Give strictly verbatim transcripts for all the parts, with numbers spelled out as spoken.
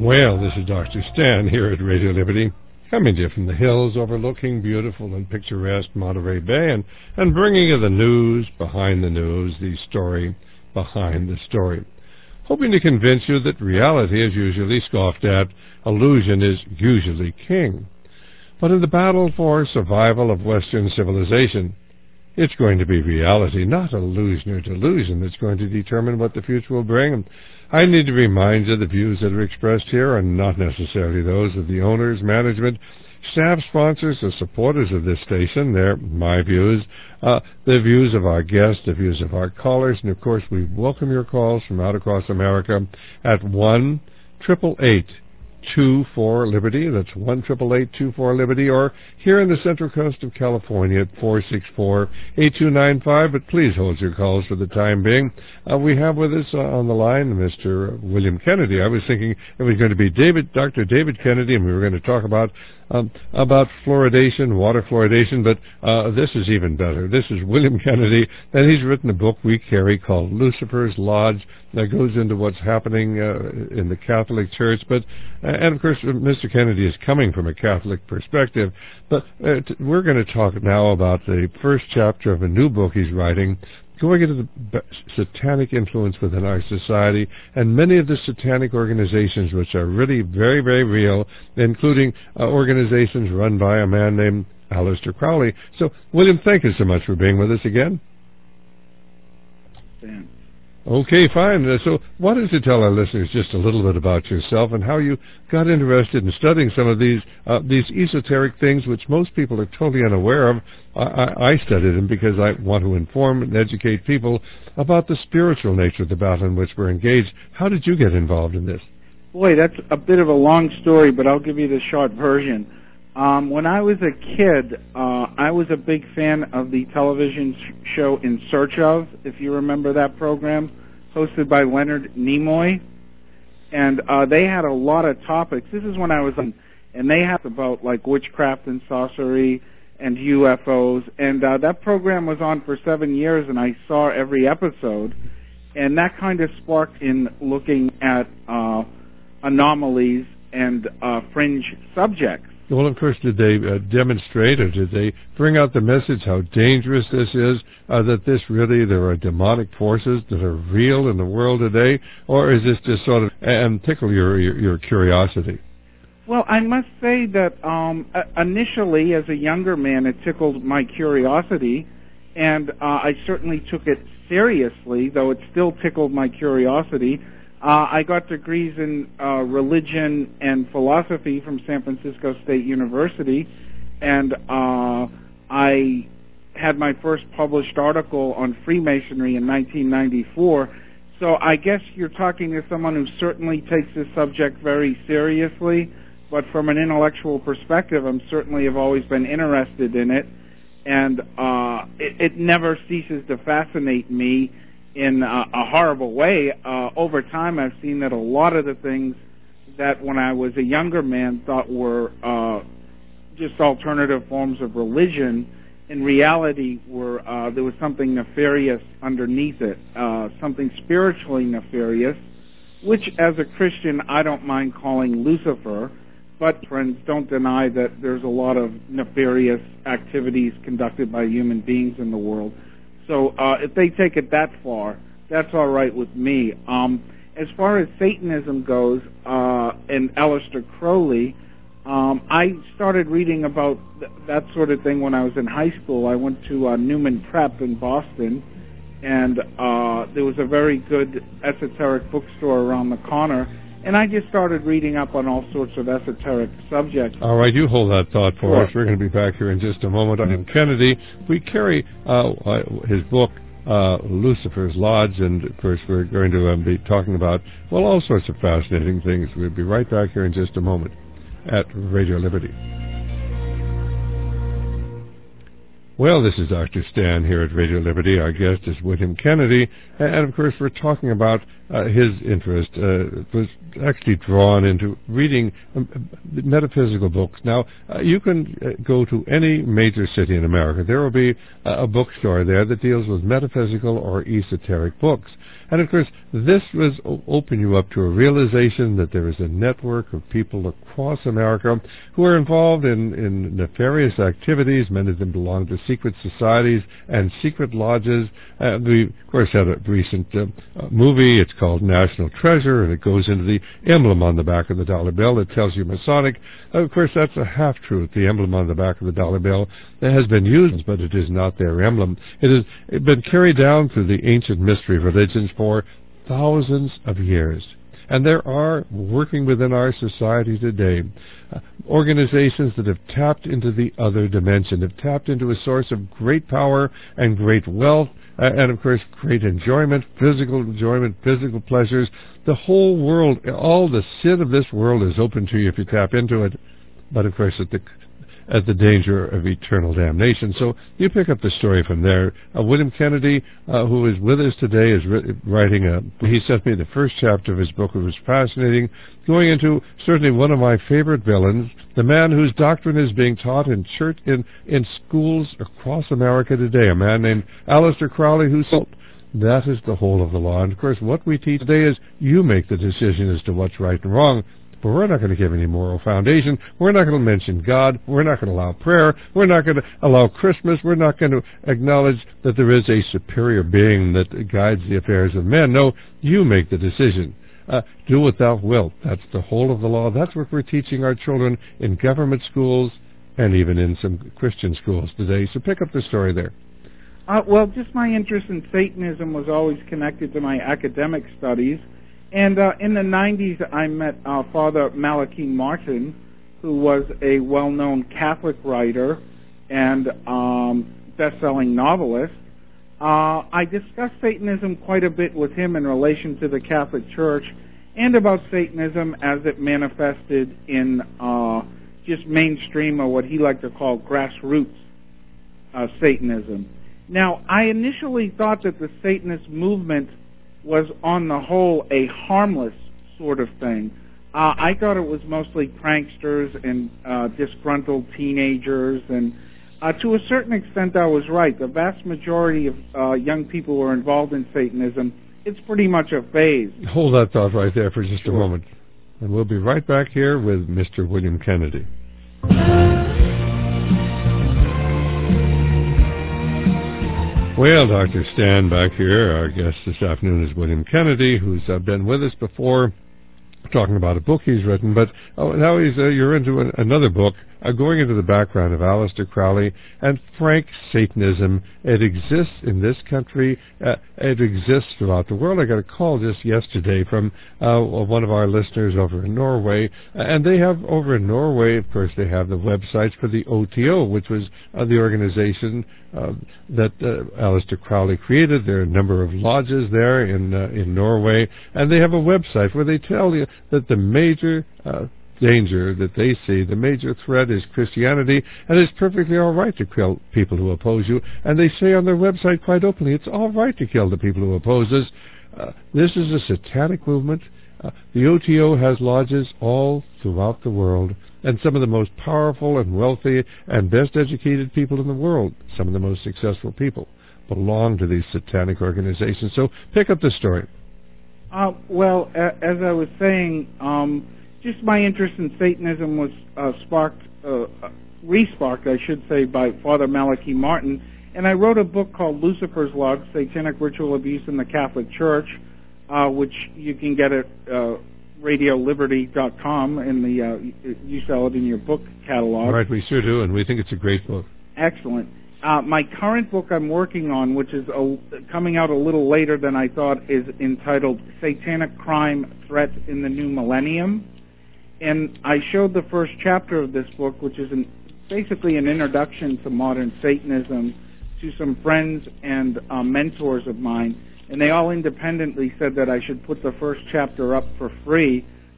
Well, this is Doctor Stan here at Radio Liberty, coming to you from the hills overlooking beautiful and picturesque Monterey Bay, and, and bringing you the news behind the news, the story behind the story. Hoping to convince you that reality is usually scoffed at, illusion is usually king. But in the battle for survival of Western civilization, it's going to be reality, not illusion or delusion, that's going to determine what the future will bring. I need to remind you the views that are expressed here are not necessarily those of the owners, management, staff, sponsors, or supporters of this station. They're my views, uh, the views of our guests, the views of our callers, and of course we welcome your calls from out across America at one triple eight two four Liberty. That's one triple eight two four Liberty, or here in the Central Coast of California at four six four eight two nine five. But please hold your calls for the time being. Uh, we have with us uh, on the line Mister William Kennedy. I was thinking it was going to be David, Doctor David Kennedy, and we were going to talk about um, about fluoridation, water fluoridation. But uh, this is even better. This is William Kennedy, and he's written a book we carry called Lucifer's Lodge that goes into what's happening uh, in the Catholic Church. But uh, and of course, Mister Kennedy is coming from a Catholic perspective. But uh, t- we're going to talk now about the first chapter of a new book he's writing, going into the b- satanic influence within our society, and many of the satanic organizations which are really very, very real, including uh, organizations run by a man named Aleister Crowley. So, William, thank you so much for being with us again. Thanks. Okay, fine. Uh, so why don't you tell our listeners just a little bit about yourself and how you got interested in studying some of these uh, these esoteric things which most people are totally unaware of. I, I, I studied them because I want to inform and educate people about the spiritual nature of the battle in which we're engaged. How did you get involved in this? Boy, that's a bit of a long story, but I'll give you the short version. Um, when I was a kid, uh, I was a big fan of the television sh- show In Search Of, if you remember that program, hosted by Leonard Nimoy. And uh, they had a lot of topics. This is when I was on, and they had about like witchcraft and sorcery and U F Os. And uh, that program was on for seven years, and I saw every episode. And that kind of sparked in looking at uh, anomalies and uh, fringe subjects. Well, of course, did they uh, demonstrate or did they bring out the message how dangerous this is, uh, that this really, there are demonic forces that are real in the world today, or is this just sort of, and tickle your, your, your curiosity? Well, I must say that um, initially, as a younger man, it tickled my curiosity, and uh, I certainly took it seriously, though it still tickled my curiosity. Uh, I got degrees in uh, religion and philosophy from San Francisco State University, and uh, I had my first published article on Freemasonry in nineteen ninety-four. So I guess you're talking to someone who certainly takes this subject very seriously, but from an intellectual perspective, I'm certainly have always been interested in it, and uh, it, it never ceases to fascinate me in uh, a horrible way. Uh, over time, I've seen that a lot of the things that when I was a younger man thought were uh, just alternative forms of religion, in reality were uh, there was something nefarious underneath it, uh, something spiritually nefarious, which as a Christian I don't mind calling Lucifer, but friends, don't deny that there's a lot of nefarious activities conducted by human beings in the world. So uh, if they take it that far, that's all right with me. Um, as far as Satanism goes, uh, and Aleister Crowley, um, I started reading about th- that sort of thing when I was in high school. I went to uh, Newman Prep in Boston, and uh, there was a very good esoteric bookstore around the corner, and I just started reading up on all sorts of esoteric subjects. All right, you hold that thought for sure. us. We're going to be back here in just a moment. I'm Kennedy. We carry uh, his book, uh, Lucifer's Lodge, and of course we're going to um, be talking about, well, all sorts of fascinating things. We'll be right back here in just a moment at Radio Liberty. Well, this is Doctor Stan here at Radio Liberty. Our guest is William Kennedy, and of course we're talking about uh, his interest uh, was actually drawn into reading um, metaphysical books. Now, uh, you can uh, go to any major city in America. There will be uh, a bookstore there that deals with metaphysical or esoteric books. And of course, this was o- open you up to a realization that there is a network of people across America who are involved in, in nefarious activities. Many of them belong to secret societies and secret lodges. Uh, we, of course, had a recent uh, uh, movie. It's called National Treasure, and it goes into the emblem on the back of the dollar bill that tells you Masonic. Uh, of course, that's a half-truth. The emblem on the back of the dollar bill that has been used, but it is not their emblem. It has been carried down through the ancient mystery religions for thousands of years. And there are, working within our society today, uh, organizations that have tapped into the other dimension, have tapped into a source of great power and great wealth, uh, and of course great enjoyment, physical enjoyment, physical pleasures. The whole world, all the sin of this world is open to you if you tap into it, but of course at the at the danger of eternal damnation. So you pick up the story from there. Uh, William Kennedy, uh, who is with us today, is ri- writing a, he sent me the first chapter of his book. It was fascinating, going into certainly one of my favorite villains, the man whose doctrine is being taught in church, in, in schools across America today, a man named Aleister Crowley, who said, that is the whole of the law. And of course, what we teach today is you make the decision as to what's right and wrong. But we're not going to give any moral foundation. We're not going to mention God. We're not going to allow prayer. We're not going to allow Christmas. We're not going to acknowledge that there is a superior being that guides the affairs of men. No, you make the decision. Uh, do what thou wilt. That's the whole of the law. That's what we're teaching our children in government schools and even in some Christian schools today. So pick up the story there. Uh, well, just my interest in Satanism was always connected to my academic studies. And uh, in the nineties, I met uh, Father Malachi Martin, who was a well-known Catholic writer and um, best-selling novelist. Uh, I discussed Satanism quite a bit with him in relation to the Catholic Church and about Satanism as it manifested in uh, just mainstream, or what he liked to call grassroots uh, Satanism. Now, I initially thought that the Satanist movement was on the whole a harmless sort of thing. Uh, I thought it was mostly pranksters and uh, disgruntled teenagers, and uh, to a certain extent I was right. The vast majority of uh, young people who are involved in Satanism, it's pretty much a phase. Hold that thought right there for just Sure. a moment. And we'll be right back here with Mister William Kennedy. Well, Doctor Stan back here. Our guest this afternoon is William Kennedy, who's uh, been with us before, talking about a book he's written. But oh, now he's uh, you're into an, another book, uh, going into the background of Aleister Crowley and frank Satanism. It exists in this country. Uh, it exists throughout the world. I got a call just yesterday from uh, one of our listeners over in Norway, uh, and they have over in Norway, of course, they have the websites for the O T O, which was uh, the organization uh, that uh, Aleister Crowley created. There are a number of lodges there in uh, in Norway, and they have a website where they tell you that the major uh, danger that they see, the major threat, is Christianity, and it's perfectly all right to kill people who oppose you. And they say on their website quite openly, it's all right to kill the people who oppose us. Uh, this is a satanic movement. Uh, the O T O has lodges all throughout the world, and some of the most powerful and wealthy and best educated people in the world, some of the most successful people, belong to these satanic organizations. So pick up the story. Uh, well, a- as I was saying, um, just my interest in Satanism was uh, sparked, uh, re-sparked, I should say, by Father Malachi Martin, and I wrote a book called Lucifer's Log, Satanic Ritual Abuse in the Catholic Church, uh, which you can get at uh, radio liberty dot com, and the uh, you sell it in your book catalog. Right, we sure do, and we think it's a great book. Excellent. Uh, my current book I'm working on, which is a, coming out a little later than I thought, is entitled Satanic Crime Threat in the New Millennium. And I showed the first chapter of this book, which is an, basically an introduction to modern Satanism, to some friends and uh, mentors of mine. And they all independently said that I should put the first chapter up for free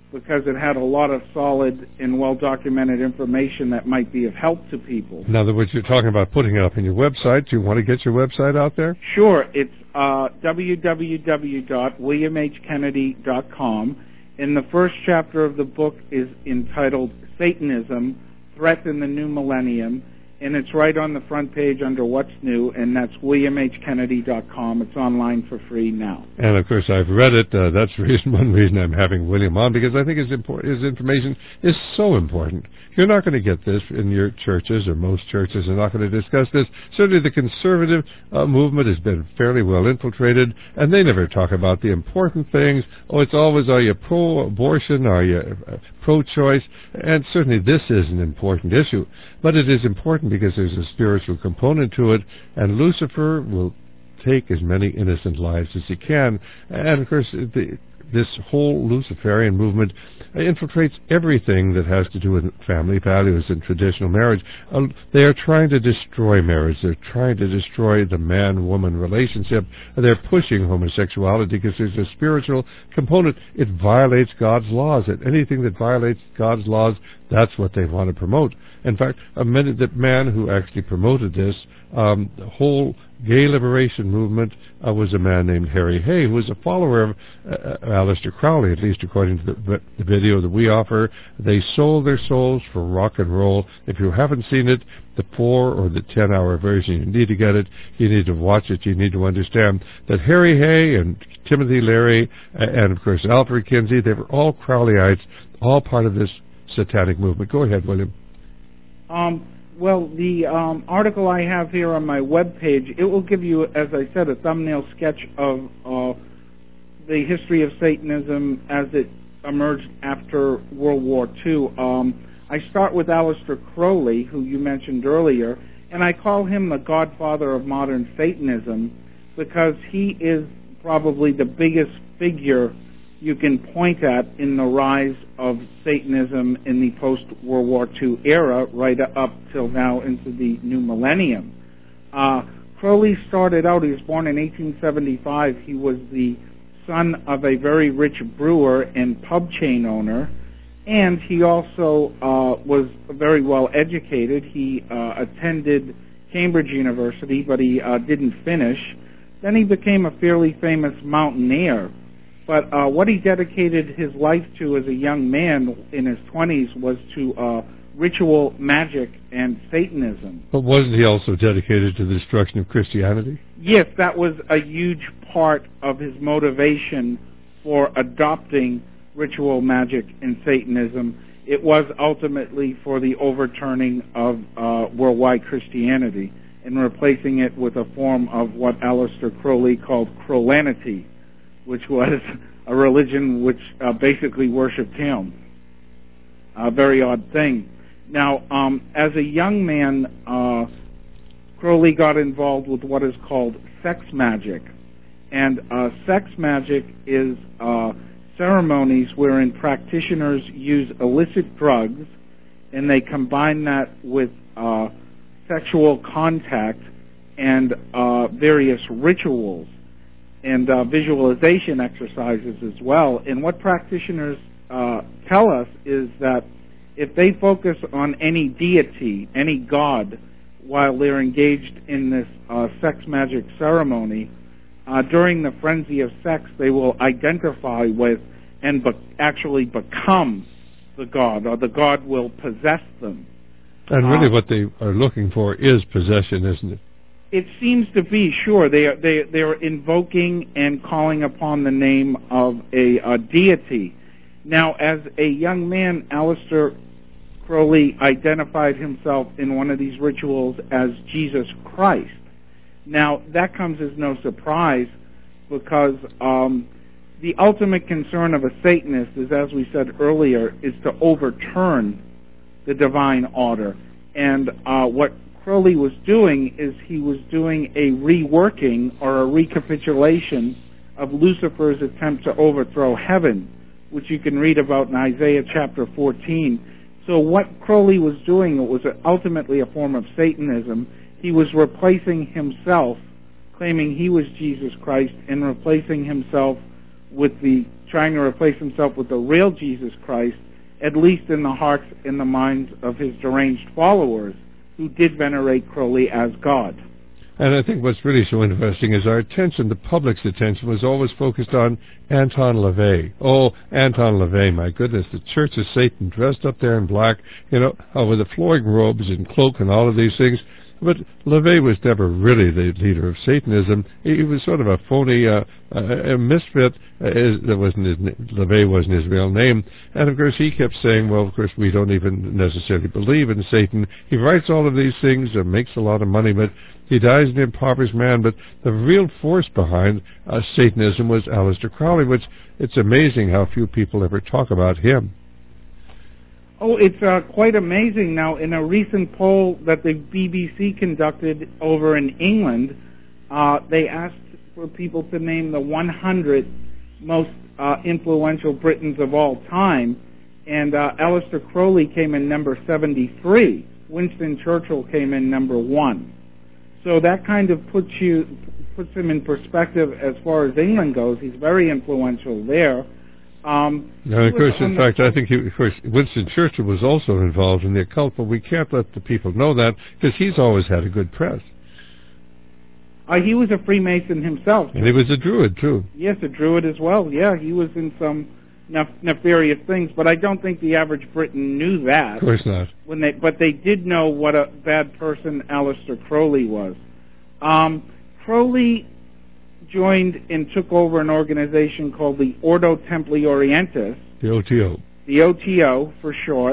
because it had a lot of solid and well-documented information that might be of help to people. In other words, you're talking about putting it up on your website. Do you want to get your website out there? Sure. It's uh, w w w dot william h kennedy dot com. And the first chapter of the book is entitled Satanism, Threat in the New Millennium. And it's right on the front page under What's New, and that's william h kennedy dot com. It's online for free now. And, of course, I've read it. Uh, that's the reason, one reason I'm having William on, because I think his, impor- his information is so important. You're not going to get this in your churches, or most churches are not going to discuss this. Certainly the conservative uh, movement has been fairly well infiltrated, and they never talk about the important things. Oh, it's always, are you pro-abortion? Are you uh, pro-choice? And certainly this is an important issue. But it is important because there's a spiritual component to it, and Lucifer will take as many innocent lives as he can. And, of course, the, this whole Luciferian movement infiltrates everything that has to do with family values and traditional marriage. Uh, they are trying to destroy marriage. They're trying to destroy the man-woman relationship. They're pushing homosexuality because there's a spiritual component. It violates God's laws. And anything that violates God's laws, that's what they want to promote. In fact, a man, the man who actually promoted this, um, the whole gay liberation movement, uh, was a man named Harry Hay, who was a follower of uh, Aleister Crowley, at least according to the, the video that we offer. They sold their souls for rock and roll. If you haven't seen it, the four or the ten-hour version, you need to get it. You need to watch it. You need to understand that Harry Hay and Timothy Leary and, of course, Alfred Kinsey, they were all Crowleyites, all part of this satanic movement. Go ahead, William. Um, well, the um, article I have here on my webpage, it will give you, as I said, a thumbnail sketch of uh, the history of Satanism as it emerged after World War Two. Um, I start with Aleister Crowley, who you mentioned earlier, and I call him the godfather of modern Satanism because he is probably the biggest figure you can point at in the rise of Satanism in the post-World War Two era, right up till now into the new millennium. Uh, Crowley started out, he was born in eighteen seventy-five. He was the son of a very rich brewer and pub chain owner, and he also uh, was very well educated. He uh, attended Cambridge University, but he uh, didn't finish. Then he became a fairly famous mountaineer. But uh, what he dedicated his life to as a young man in his twenties was to uh, ritual magic and Satanism. But wasn't he also dedicated to the destruction of Christianity? Yes, that was a huge part of his motivation for adopting ritual magic and Satanism. It was ultimately for the overturning of uh, worldwide Christianity and replacing it with a form of what Aleister Crowley called Crowlanity, which was a religion which uh, basically worshipped him. A very odd thing. Now, um, as a young man, uh, Crowley got involved with what is called sex magic. And uh, sex magic is uh, ceremonies wherein practitioners use illicit drugs and they combine that with uh, sexual contact and uh, various rituals and uh, visualization exercises as well. And what practitioners uh, tell us is that if they focus on any deity, any god, while they're engaged in this uh, sex magic ceremony, uh, during the frenzy of sex, they will identify with and be- actually become the god, or the god will possess them. And really uh, what they are looking for is possession, isn't it? It seems to be, sure. They are, they, they are invoking and calling upon the name of a, a deity. Now, as a young man, Aleister Crowley identified himself in one of these rituals as Jesus Christ. Now, that comes as no surprise because um, the ultimate concern of a Satanist is, as we said earlier, is to overturn the divine order. And uh, what Crowley was doing is he was doing a reworking or a recapitulation of Lucifer's attempt to overthrow heaven, which you can read about in Isaiah chapter fourteen. So what Crowley was doing was ultimately a form of Satanism. He was replacing himself, claiming he was Jesus Christ, and replacing himself with the trying to replace himself with the real Jesus Christ, at least in the hearts and the minds of his deranged followers, who did venerate Crowley as God. And I think what's really so interesting is our attention, the public's attention, was always focused on Anton LaVey. Oh, Anton LaVey, my goodness, the Church of Satan, dressed up there in black, you know, uh, with the flowing robes and cloak and all of these things. But LaVey was never really the leader of Satanism. He, he was sort of a phony, uh, a, a misfit. Uh, is, that wasn't his, LaVey wasn't his real name. And of course he kept saying, well, of course we don't even necessarily believe in Satan. He writes all of these things and makes a lot of money, but he dies an impoverished man. But the real force behind uh, Satanism was Aleister Crowley, which it's amazing how few people ever talk about him. Oh, it's uh, quite amazing. Now, in a recent poll that the B B C conducted over in England, uh, they asked for people to name the one hundred most uh, influential Britons of all time, and uh, Aleister Crowley came in number seventy-three. Winston Churchill came in number one. So that kind of puts you puts him in perspective as far as England goes. He's very influential there. Um, now, of course, in fact, I think he, of course, Winston Churchill was also involved in the occult, but we can't let the people know that because he's always had a good press. Uh, he was a Freemason himself. And he was a Druid, too. Yes, a Druid as well. Yeah, he was in some nef- nefarious things, but I don't think the average Briton knew that. Of course not. When they, but they did know what a bad person Aleister Crowley was. Um, Crowley joined and took over an organization called the Ordo Templi Orientis. The O T O. The O T O, for short.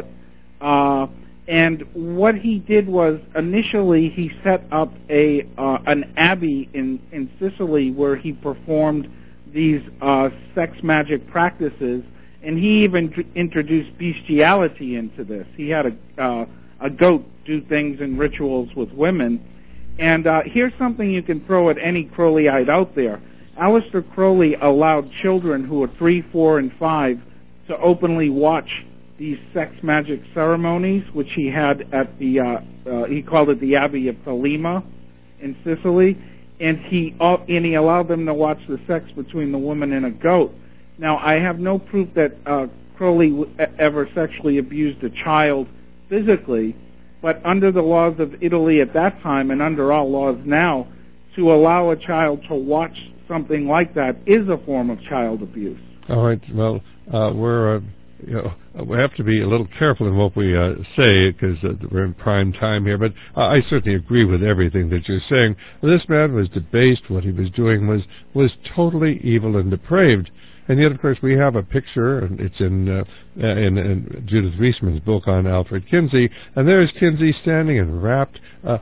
Uh, and what he did was, initially, he set up a uh, an abbey in, in Sicily where he performed these uh, sex magic practices, and he even tr- introduced bestiality into this. He had a, uh, a goat do things and rituals with women. And uh, here's something you can throw at any Crowleyite out there. Aleister Crowley allowed children who were three, four, and five to openly watch these sex magic ceremonies, which he had at the, uh, uh, he called it the Abbey of Thelema in Sicily, and he uh, and he allowed them to watch the sex between the woman and a goat. Now, I have no proof that uh, Crowley w- ever sexually abused a child physically, but under the laws of Italy at that time, and under all laws now, to allow a child to watch something like that is a form of child abuse. All right. Well, uh, we're uh, you know we have to be a little careful in what we uh, say because uh, we're in prime time here. But uh, I certainly agree with everything that you're saying. This man was debased. What he was doing was was totally evil and depraved. And yet, of course, we have a picture, and it's in, uh, in, in Judith Reisman's book on Alfred Kinsey, and there's Kinsey standing and wrapped, uh,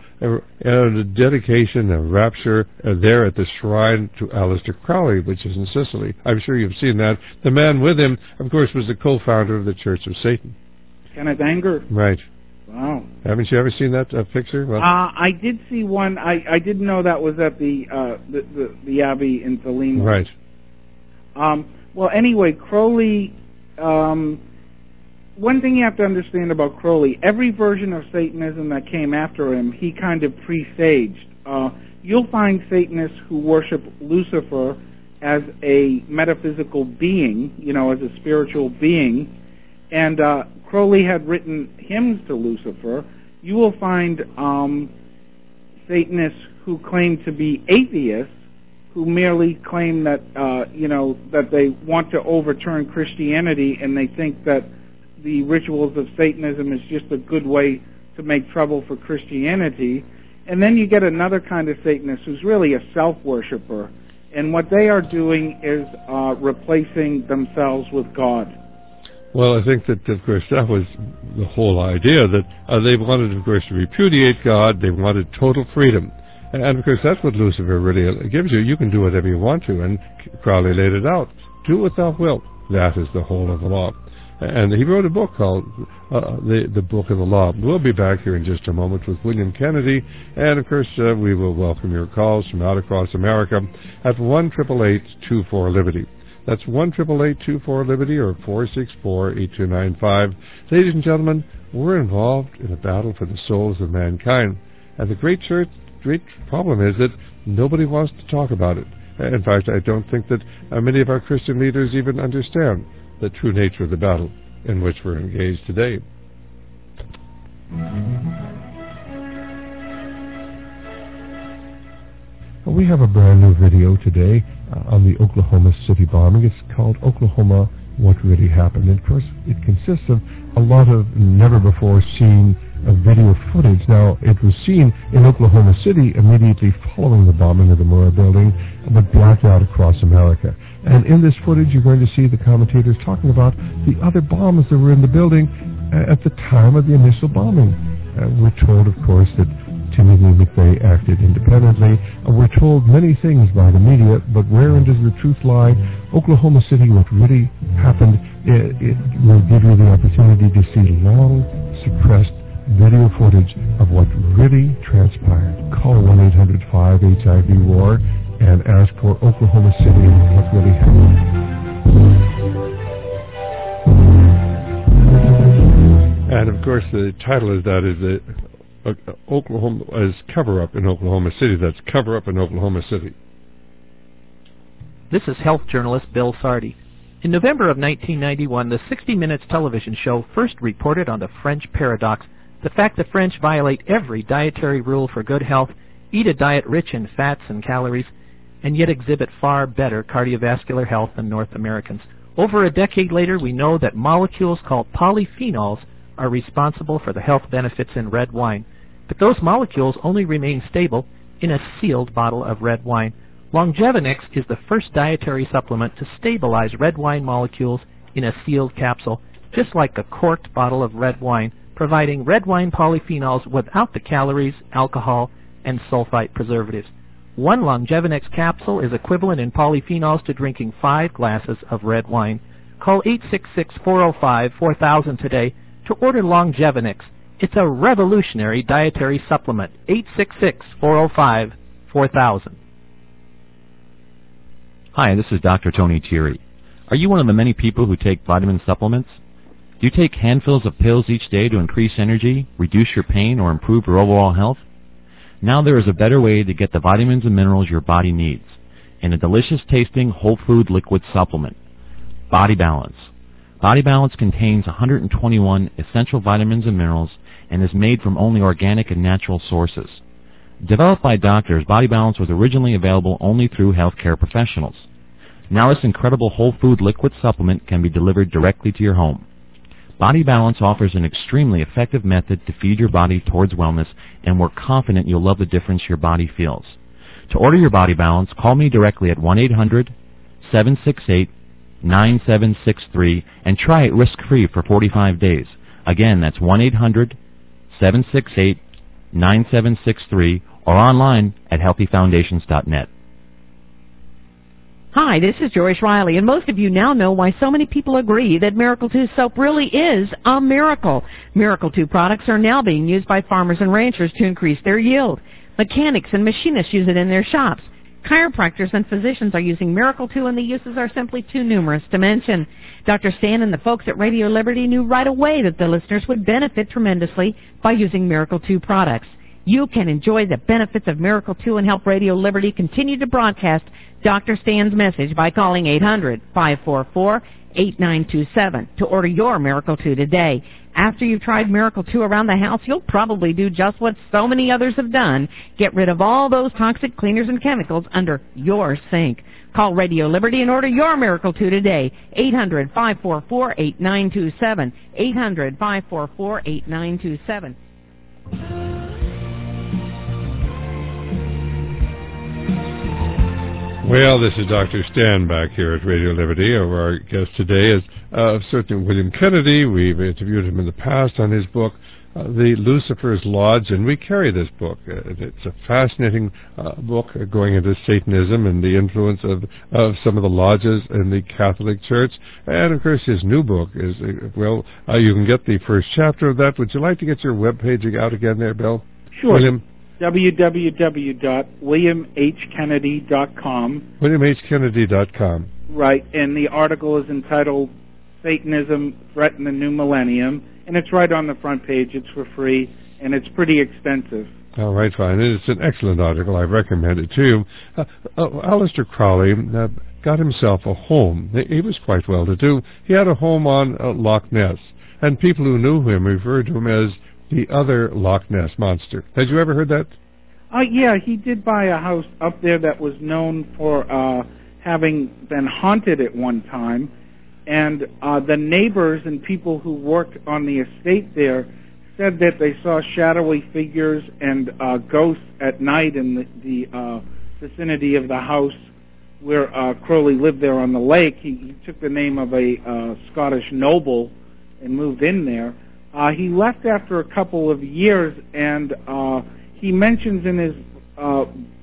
a dedication, a rapture, uh, there at the shrine to Aleister Crowley, which is in Sicily. I'm sure you've seen that. The man with him, of course, was the co-founder of the Church of Satan. Kenneth Anger. Right. Wow. Haven't you ever seen that uh, picture? Well, uh, I did see one. I, I didn't know that was at the uh, the, the, the Abbey in Thelema. Right. Um, well, anyway, Crowley, um, one thing you have to understand about Crowley, every version of Satanism that came after him, he kind of presaged. Uh, you'll find Satanists who worship Lucifer as a metaphysical being, you know, as a spiritual being, and uh, Crowley had written hymns to Lucifer. You will find um, Satanists who claim to be atheists, who merely claim that, uh, you know, that they want to overturn Christianity and they think that the rituals of Satanism is just a good way to make trouble for Christianity. And then you get another kind of Satanist who's really a self-worshipper. And what they are doing is uh, replacing themselves with God. Well, I think that, of course, that was the whole idea, that uh, they wanted, of course, to repudiate God. They wanted total freedom. And, of course, that's what Lucifer really gives you. You can do whatever you want to, and Crowley laid it out. Do what thou wilt. That is the whole of the law. And he wrote a book called uh, the, the Book of the Law. We'll be back here in just a moment with William Kennedy. And, of course, uh, we will welcome your calls from out across America at one eight eight eight, two four, Liberty. That's one eight eight eight, two four, Liberty or four six four, eight two nine five. Ladies and gentlemen, we're involved in a battle for the souls of mankind. And the great church great problem is that nobody wants to talk about it. In fact, I don't think that uh, many of our Christian leaders even understand the true nature of the battle in which we're engaged today. We have a brand new video today uh, on the Oklahoma City bombing. It's called Oklahoma, What Really Happened. And of course, it consists of a lot of never-before-seen uh, video footage. Now, it was seen in Oklahoma City immediately following the bombing of the Murrah building, but blacked out across America. And in this footage, you're going to see the commentators talking about the other bombs that were in the building uh, at the time of the initial bombing. Uh, we're told, of course, that Timothy McVeigh acted independently. Uh, we're told many things by the media, but wherein does the truth lie? Oklahoma City, what really happened, it, it will give you the opportunity to see long suppressed video footage of what really transpired. Call one eight hundred five H I V WAR and ask for Oklahoma City, what really happened. And of course, the title of that is the Uh, Oklahoma as cover-up in Oklahoma City. That's cover-up in Oklahoma City. This is health journalist Bill Sardi. In November of nineteen ninety-one, the sixty minutes television show first reported on the French paradox, the fact the French violate every dietary rule for good health, eat a diet rich in fats and calories, and yet exhibit far better cardiovascular health than North Americans. Over a decade later, we know that molecules called polyphenols are responsible for the health benefits in red wine. But those molecules only remain stable in a sealed bottle of red wine. Longevinex is the first dietary supplement to stabilize red wine molecules in a sealed capsule, just like a corked bottle of red wine, providing red wine polyphenols without the calories, alcohol, and sulfite preservatives. One Longevinex capsule is equivalent in polyphenols to drinking five glasses of red wine. Call eight six six, four oh five, four thousand today to order Longevinex. It's a revolutionary dietary supplement. eight six six, four oh five, four thousand. Hi, this is Doctor Tony Thierry. Are you one of the many people who take vitamin supplements? Do you take handfuls of pills each day to increase energy, reduce your pain, or improve your overall health? Now there is a better way to get the vitamins and minerals your body needs in a delicious-tasting whole food liquid supplement, Body Balance. Body Balance contains one hundred twenty-one essential vitamins and minerals and is made from only organic and natural sources. Developed by doctors, Body Balance was originally available only through healthcare professionals. Now this incredible whole food liquid supplement can be delivered directly to your home. Body Balance offers an extremely effective method to feed your body towards wellness, and we're confident you'll love the difference your body feels. To order your Body Balance, call me directly at one eight hundred, seven six eight, nine seven six three and try it risk-free for forty-five days. Again, that's one eight hundred, seven six eight, nine seven six three or online at healthy foundations dot net. Hi, this is Joyce Riley, and most of you now know why so many people agree that Miracle two soap really is a miracle. Miracle two products are now being used by farmers and ranchers to increase their yield. Mechanics and machinists use it in their shops. Chiropractors and physicians are using Miracle two, and the uses are simply too numerous to mention. Doctor Stan and the folks at Radio Liberty knew right away that the listeners would benefit tremendously by using Miracle two products. You can enjoy the benefits of Miracle two and help Radio Liberty continue to broadcast Doctor Stan's message by calling eight hundred, five four four, eight nine two seven to order your Miracle two today. After you've tried Miracle two around the house, you'll probably do just what so many others have done. Get rid of all those toxic cleaners and chemicals under your sink. Call Radio Liberty and order your Miracle two today. eight hundred, five four four, eight nine two seven. eight hundred, five four four, eight nine two seven. Well, this is Doctor Stan back here at Radio Liberty. Our guest today is uh, certainly William Kennedy. We've interviewed him in the past on his book, uh, The Lucifer's Lodge, and we carry this book. Uh, it's a fascinating uh, book uh, going into Satanism and the influence of, of some of the lodges in the Catholic Church. And, of course, his new book is, uh, well, uh, you can get the first chapter of that. Would you like to get your webpage out again there, Bill? Sure. William? w w w dot william h kennedy dot com. william h kennedy dot com. Right, and the article is entitled Satanism Threaten the New Millennium, and it's right on the front page. It's for free, and it's pretty extensive. All right, fine. It's an excellent article. I recommend it to you. Uh, uh, Aleister Crowley uh, got himself a home. He was quite well-to-do. He had a home on uh, Loch Ness, and people who knew him referred to him as the other Loch Ness monster. Had you ever heard that? Uh, yeah, he did buy a house up there that was known for uh, having been haunted at one time, and uh, the neighbors and people who worked on the estate there said that they saw shadowy figures and uh, ghosts at night in the, the uh, vicinity of the house where uh, Crowley lived there on the lake. He, he took the name of a uh, Scottish noble and moved in there. Uh, he left after a couple of years, and uh, he mentions in his uh,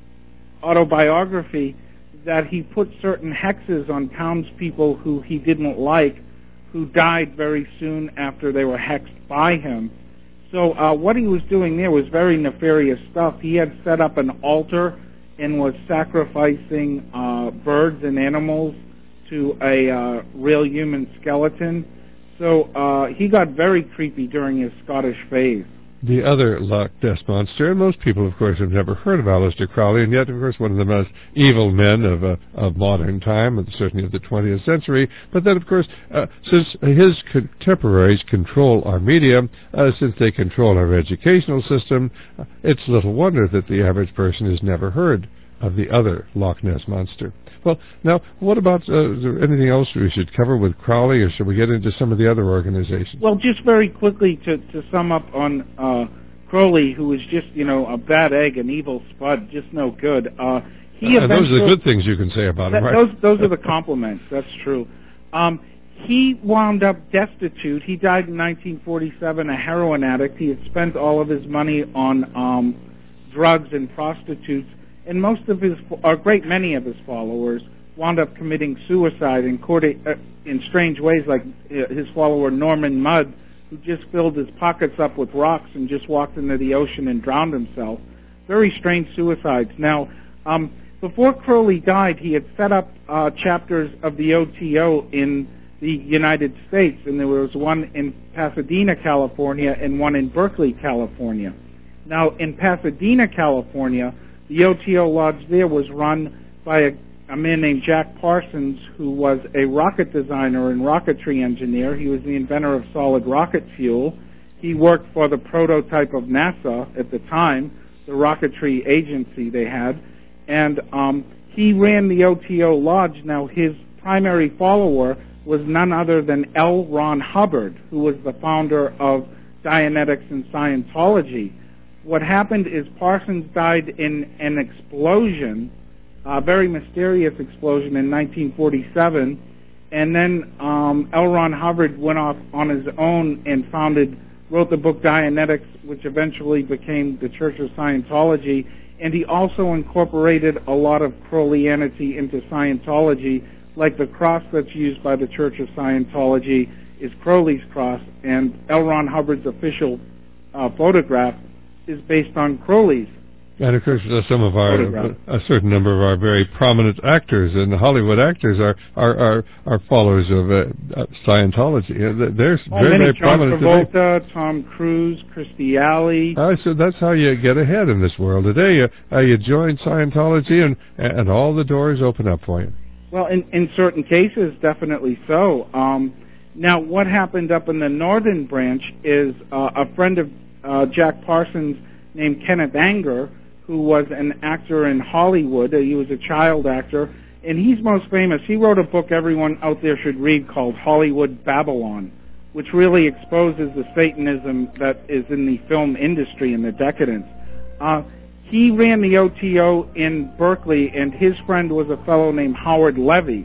autobiography that he put certain hexes on townspeople who he didn't like, who died very soon after they were hexed by him. So uh, what he was doing there was very nefarious stuff. He had set up an altar and was sacrificing uh, birds and animals to a uh, real human skeleton. So uh, he got very creepy during his Scottish phase. The other Loch Ness monster, and most people, of course, have never heard of Aleister Crowley, and yet, of course, one of the most evil men of uh, of modern time, and certainly of the twentieth century. But then, of course, uh, since his contemporaries control our media, uh, since they control our educational system, uh, it's little wonder that the average person has never heard of the other Loch Ness monster. Well, now, what about, uh, is there anything else we should cover with Crowley, or should we get into some of the other organizations? Well, just very quickly to, to sum up on uh, Crowley, who was just, you know, a bad egg, an evil spud, just no good. Uh, he uh, and those are the good things you can say about that, him, right? Those, those are the compliments, that's true. Um, he wound up destitute. He died in nineteen forty-seven, a heroin addict. He had spent all of his money on um, drugs and prostitutes. And most of his, or a great many of his followers, wound up committing suicide in, court, uh, in strange ways, like uh, his follower Norman Mudd, who just filled his pockets up with rocks and just walked into the ocean and drowned himself. Very strange suicides. Now, um, before Crowley died, he had set up uh, chapters of the O T O in the United States, and there was one in Pasadena, California, and one in Berkeley, California. Now, in Pasadena, California, the O T O Lodge there was run by a, a man named Jack Parsons, who was a rocket designer and rocketry engineer. He was the inventor of solid rocket fuel. He worked for the prototype of NASA at the time, the rocketry agency they had, and um, he ran the O T O Lodge. Now, his primary follower was none other than L. Ron Hubbard, who was the founder of Dianetics and Scientology. What happened is Parsons died in an explosion, a very mysterious explosion in nineteen forty-seven, and then um, L. Ron Hubbard went off on his own and founded, wrote the book Dianetics, which eventually became the Church of Scientology, and he also incorporated a lot of Crowleyanity into Scientology, like the cross that's used by the Church of Scientology is Crowley's cross, and L. Ron Hubbard's official uh, photograph is based on Crowley's. And of course, uh, some of our, uh, a certain number of our very prominent actors and Hollywood actors are are are, are followers of uh, uh, Scientology. Uh, they're oh, very, many, very John prominent Travolta, today. Tom Cruise, Kirstie Alley. Uh, so that's how you get ahead in this world today. Uh, uh, you join Scientology, and and all the doors open up for you. Well, in in certain cases, definitely so. Um, now, what happened up in the northern branch is uh, a friend of Uh, Jack Parsons named Kenneth Anger, who was an actor in Hollywood. Uh, he was a child actor, and he's most famous. He wrote a book everyone out there should read called Hollywood Babylon, which really exposes the Satanism that is in the film industry and the decadence. Uh, he ran the O T O in Berkeley, and his friend was a fellow named Howard Levy,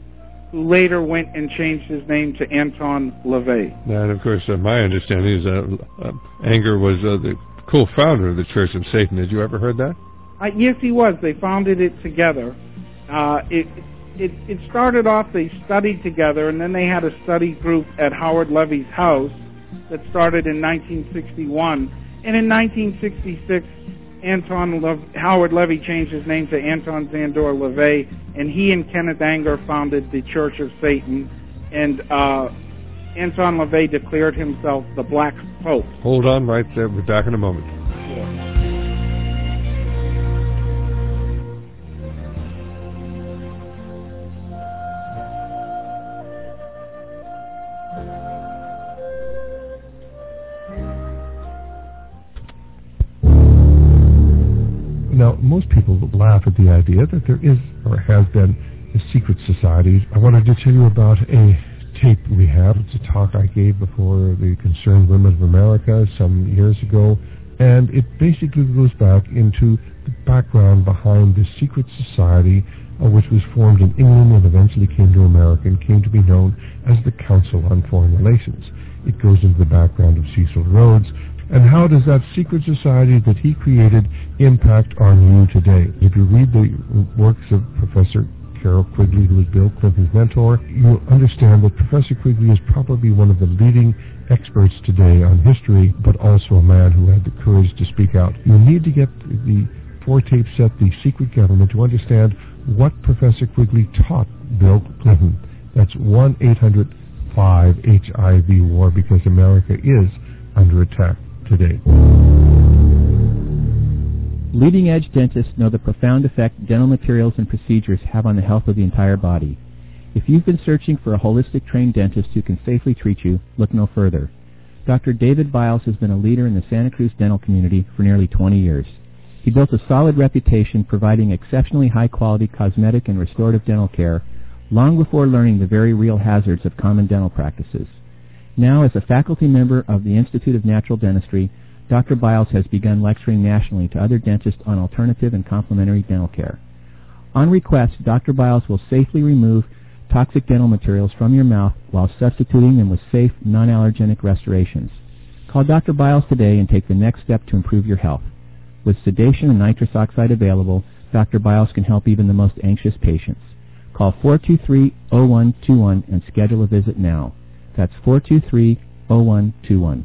who later went and changed his name to Anton LaVey. And of course, uh, my understanding is that uh, Anger was uh, the co-founder of the Church of Satan. Had you ever heard that? Uh, yes, he was. They founded it together. Uh, it, it it started off, they studied together, and then they had a study group at Howard Levy's house that started in nineteen sixty-one. And in nineteen sixty-six, Anton Le- Howard Levy changed his name to Anton Szandor LaVey, and he and Kenneth Anger founded the Church of Satan, and uh, Anton LaVey declared himself the Black Pope. Hold on right there. We're back in a moment. Yeah. Now, most people laugh at the idea that there is or has been a secret society. I wanted to tell you about a tape we have. It's a talk I gave before the Concerned Women of America some years ago, and it basically goes back into the background behind this secret society uh, which was formed in England and eventually came to America and came to be known as the Council on Foreign Relations. It goes into the background of Cecil Rhodes, and how does that secret society that he created impact on you today? If you read the works of Professor Carroll Quigley, who was Bill Clinton's mentor, you'll understand that Professor Quigley is probably one of the leading experts today on history, but also a man who had the courage to speak out. You need to get the four-tape set, The Secret Government, to understand what Professor Quigley taught Bill Clinton. That's one eight hundred five H I V WAR, because America is under attack today. Leading-edge dentists know the profound effect dental materials and procedures have on the health of the entire body. If you've been searching for a holistic trained dentist who can safely treat you, look no further. Doctor David Biles has been a leader in the Santa Cruz dental community for nearly twenty years. He built a solid reputation providing exceptionally high-quality cosmetic and restorative dental care long before learning the very real hazards of common dental practices. Now, as a faculty member of the Institute of Natural Dentistry, Doctor Biles has begun lecturing nationally to other dentists on alternative and complementary dental care. On request, Doctor Biles will safely remove toxic dental materials from your mouth while substituting them with safe, non-allergenic restorations. Call Doctor Biles today and take the next step to improve your health. With sedation and nitrous oxide available, Doctor Biles can help even the most anxious patients. Call four two three, zero one two one and schedule a visit now. That's four two three, zero one two one.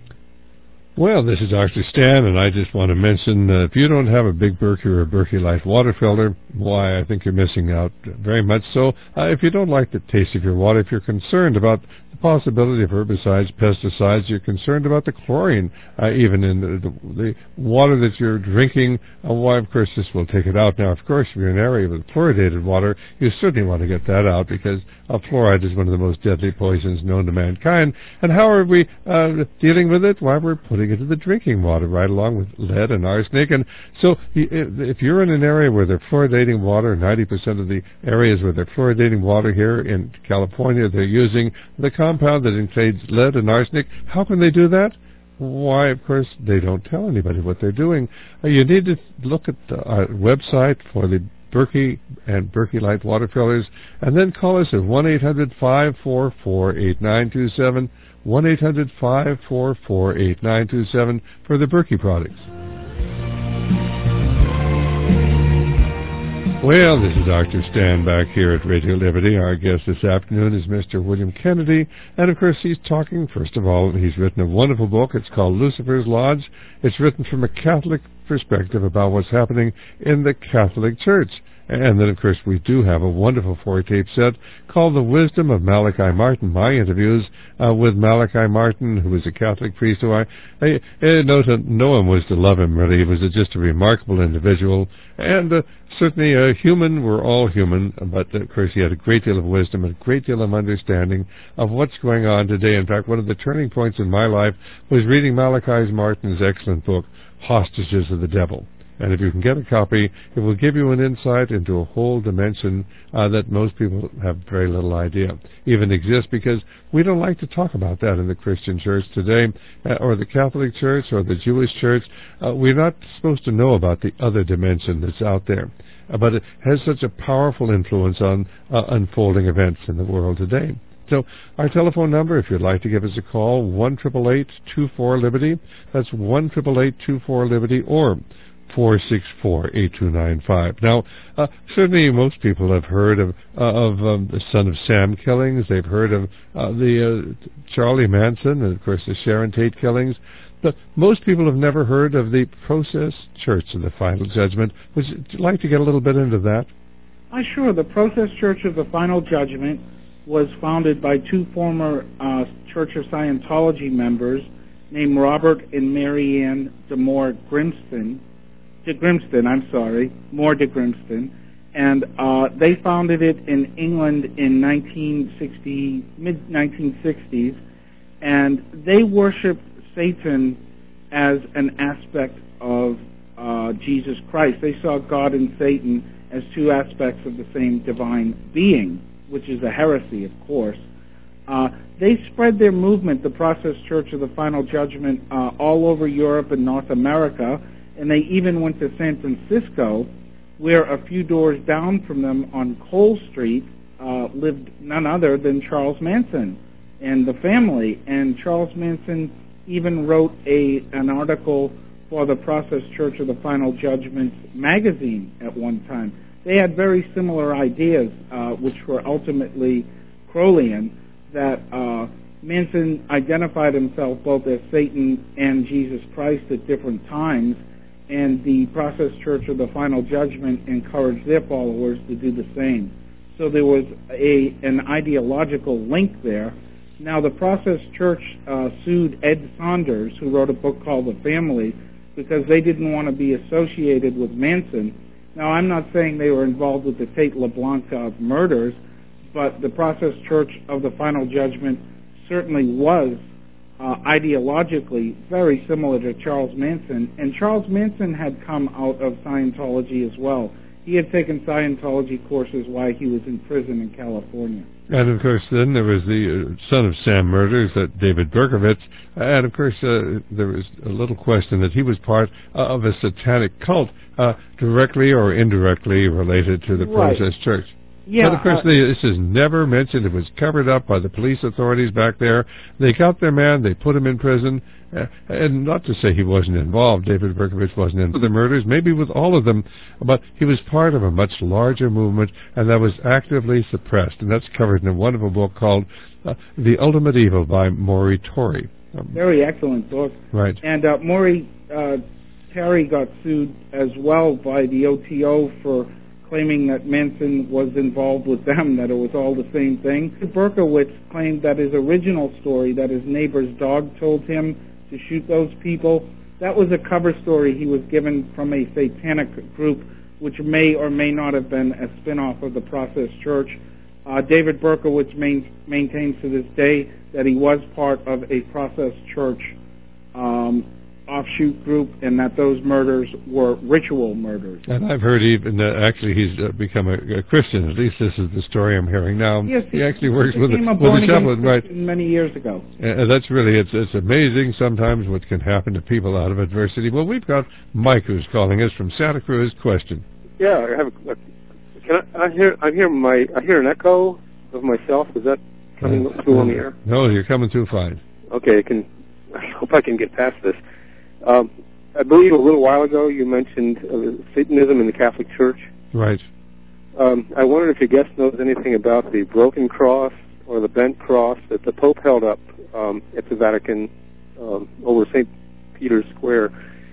Well, this is Doctor Stan, and I just want to mention, uh, if you don't have a Big Berkey or a Berkey Light water filter, why, I think you're missing out very much so. Uh, if you don't like the taste of your water, if you're concerned about the possibility of herbicides, pesticides, you're concerned about the chlorine, uh, even in the, the, the water that you're drinking, uh, why, of course, this will take it out. Now, of course, if you're in an area with fluoridated water, you certainly want to get that out, because uh, fluoride is one of the most deadly poisons known to mankind. And how are we uh, dealing with it? Why, we're putting into the drinking water right along with lead and arsenic. And so if you're in an area where they're fluoridating water, ninety percent of the areas where they're fluoridating water here in California, they're using the compound that includes lead and arsenic. How can they do that? Why, of course, they don't tell anybody what they're doing. Uh, you need to look at the uh, website for the Berkey and Berkey Light water filters, and then call us at one eight hundred, five four four, eight nine two seven, one eight hundred, five four four, eight nine two seven for the Berkey products. Well, this is Doctor Stan back here at Radio Liberty. Our guest this afternoon is Mister William Kennedy, and of course he's talking, first of all, he's written a wonderful book. It's called Lucifer's Lodge. It's written from a Catholic perspective about what's happening in the Catholic Church. And then, of course, we do have a wonderful four-tape set called The Wisdom of Malachi Martin, my interviews uh, with Malachi Martin, who was a Catholic priest who I, I, I know to know him was to love him, really. He was a, just a remarkable individual, and uh, certainly a human. We're all human, but, of course, he had a great deal of wisdom and a great deal of understanding of what's going on today. In fact, one of the turning points in my life was reading Malachi Martin's excellent book, Hostages of the Devil. And if you can get a copy, it will give you an insight into a whole dimension uh, that most people have very little idea even exists, because we don't like to talk about that in the Christian church today, uh, or the Catholic Church, or the Jewish church. Uh, we're not supposed to know about the other dimension that's out there. Uh, but it has such a powerful influence on uh, unfolding events in the world today. So our telephone number, if you'd like to give us a call, one eight eight eight, two four, Liberty. That's one eight eight eight, two four, Liberty, or four six four, eight two nine five. Now, uh, certainly most people have heard of uh, of um, the Son of Sam killings. They've heard of uh, the uh, Charlie Manson and, of course, the Sharon Tate killings. But most people have never heard of the Process Church of the Final Judgment. Would you like to get a little bit into that? Uh, sure. The Process Church of the Final Judgment was founded by two former uh, Church of Scientology members named Robert and Mary Ann DeMoore Grimston. De Grimston, I'm sorry, Moore de Grimston, and uh, they founded it in England in nineteen sixty, mid nineteen sixties, and they worshipped Satan as an aspect of uh, uh, Jesus Christ. They saw God and Satan as two aspects of the same divine being, which is a heresy, of course. Uh, they spread their movement, the Process Church of the Final Judgment, uh, all over Europe and North America, and they even went to San Francisco, where a few doors down from them on Cole Street uh, lived none other than Charles Manson and the family. And Charles Manson even wrote a an article for the Process Church of the Final Judgment magazine at one time. They had very similar ideas, uh, which were ultimately Crowleyan, that uh, Manson identified himself both as Satan and Jesus Christ at different times, and the Process Church of the Final Judgment encouraged their followers to do the same. So there was a an ideological link there. Now, the Process Church uh, sued Ed Saunders, who wrote a book called The Family, because they didn't want to be associated with Manson. Now, I'm not saying they were involved with the Tate LeBlanc uh, murders, but the Process Church of the Final Judgment certainly was uh, ideologically very similar to Charles Manson, and Charles Manson had come out of Scientology as well. He had taken Scientology courses while he was in prison in California. And, of course, then there was the uh, son of Sam murders, uh, David Berkowitz, and, of course, uh, there was a little question that he was part uh, of a satanic cult, uh, directly or indirectly related to the Right. Process Church. Yeah, but, of course, uh, they, this is never mentioned. It was covered up by the police authorities back there. They got their man. They put him in prison. Uh, and not to say he wasn't involved. David Berkowitz wasn't in the murders, maybe with all of them, but he was part of a much larger movement, and that was actively suppressed. And that's covered in a wonderful book called uh, The Ultimate Evil by Maury Torrey. Um, Very excellent book. right. And uh, Maury uh, Terry got sued as well by the O T O for claiming that Manson was involved with them, that it was all the same thing. Berkowitz claimed that his original story, that his neighbor's dog told him to shoot those people, that was a cover story he was given from a satanic group, which may or may not have been a spin-off of the Process Church. Uh, David Berkowitz main, maintains to this day that he was part of a Process Church um, offshoot group, and that those murders were ritual murders. And I've heard even uh, actually he's uh, become a, a Christian. At least this is the story I'm hearing now. Yes, he, he actually works with the, became a with the born-again chaplain, right? Christian many years ago. And that's really, it's it's amazing sometimes what can happen to people out of adversity. Well, we've got Mike who's calling us from Santa Cruz. Question. Yeah, I have a, a can I, I hear I hear my I hear an echo of myself. Is that coming uh, through on the air? No, you're coming through fine. Okay, I can I hope I can get past this. Um, I believe a little while ago you mentioned uh, Satanism in the Catholic Church. Right. Um, I wondered if your guest knows anything about the broken cross or the bent cross that the Pope held up um, at the Vatican um, over Saint Peter's Square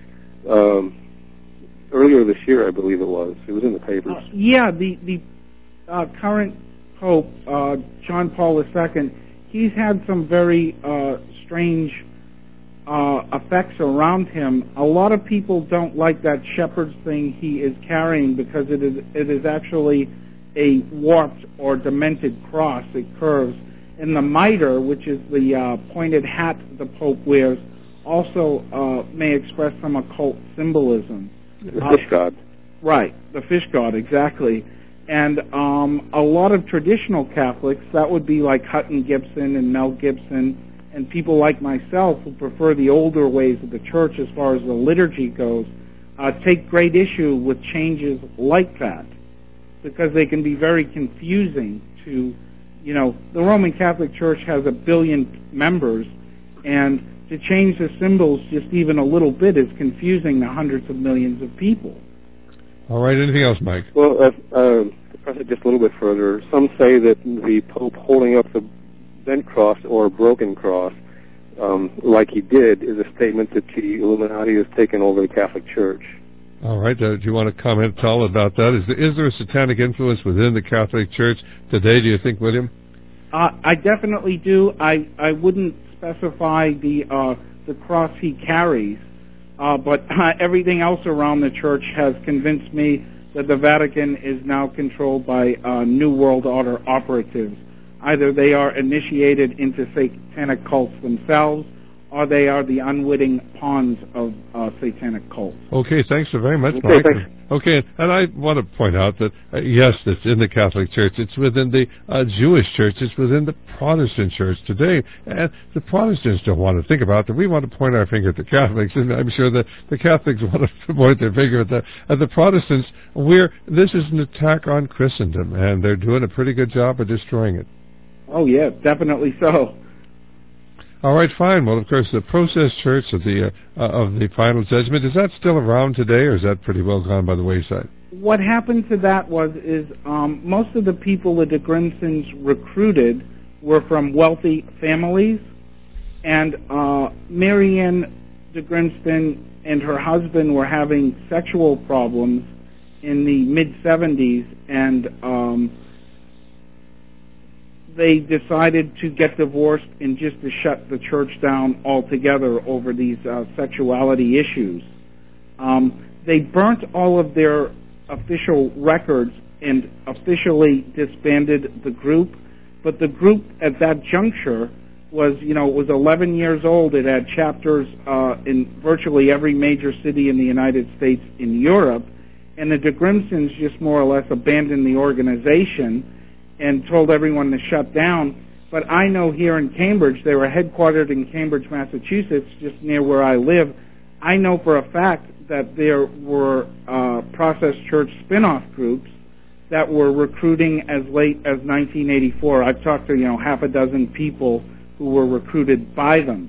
um, earlier this year, I believe it was. It was in the papers. Uh, yeah, the the uh, current Pope, uh, John Paul the Second, he's had some very uh, strange uh, effects around him. A lot of people don't like that shepherd's thing he is carrying because it is it is actually a warped or demented cross. It curves. And the mitre, which is the uh, pointed hat the Pope wears, also uh, may express some occult symbolism. The fish god. Right, the fish god, exactly. And um, a lot of traditional Catholics, that would be like Hutton Gibson and Mel Gibson, and people like myself who prefer the older ways of the church as far as the liturgy goes, uh, take great issue with changes like that, because they can be very confusing to, you know, the Roman Catholic Church has a billion members, and to change the symbols just even a little bit is confusing to hundreds of millions of people. All right, anything else, Mike? Well, uh, uh, to press it just a little bit further, some say that the Pope holding up the bent cross or broken cross, um, like he did, is a statement that the Illuminati has taken over the Catholic Church. All right, uh, do you want to comment at all about that? Is there, is there a satanic influence within the Catholic Church today, do you think, William? Uh, I definitely do. I, I wouldn't specify the uh, the cross he carries, uh, but uh, everything else around the church has convinced me that the Vatican is now controlled by uh, New World Order operatives. Either they are initiated into satanic cults themselves, or they are the unwitting pawns of uh, satanic cults. Okay, thanks so very much, Okay, Mike. thanks. Okay, and I want to point out that, uh, yes, it's in the Catholic Church, it's within the uh, Jewish Church, it's within the Protestant Church today, and the Protestants don't want to think about that. We want to point our finger at the Catholics, and I'm sure that the Catholics want to point their finger at the, at the Protestants. We're, this is an attack on Christendom, and they're doing a pretty good job of destroying it. Oh, yeah, definitely so. All right, fine. Well, of course, the Process Church of the uh, uh, of the Final Judgment, is that still around today, or is that pretty well gone by the wayside? What happened to that was is um, most of the people that the Grimsons recruited were from wealthy families, and uh, Marianne de Grimston and her husband were having sexual problems in the mid seventies, and um, they decided to get divorced and just to shut the church down altogether over these uh, sexuality issues. Um, they burnt all of their official records and officially disbanded the group, but the group at that juncture was, you know, it was eleven years old. It had chapters uh, in virtually every major city in the United States, in Europe, and the de Grimsons just more or less abandoned the organization and told everyone to shut down. But I know here in Cambridge, they were headquartered in Cambridge, Massachusetts, just near where I live. I know for a fact that there were uh, Process Church spin-off groups that were recruiting as late as nineteen eighty-four. I've talked to, you know, half a dozen people who were recruited by them.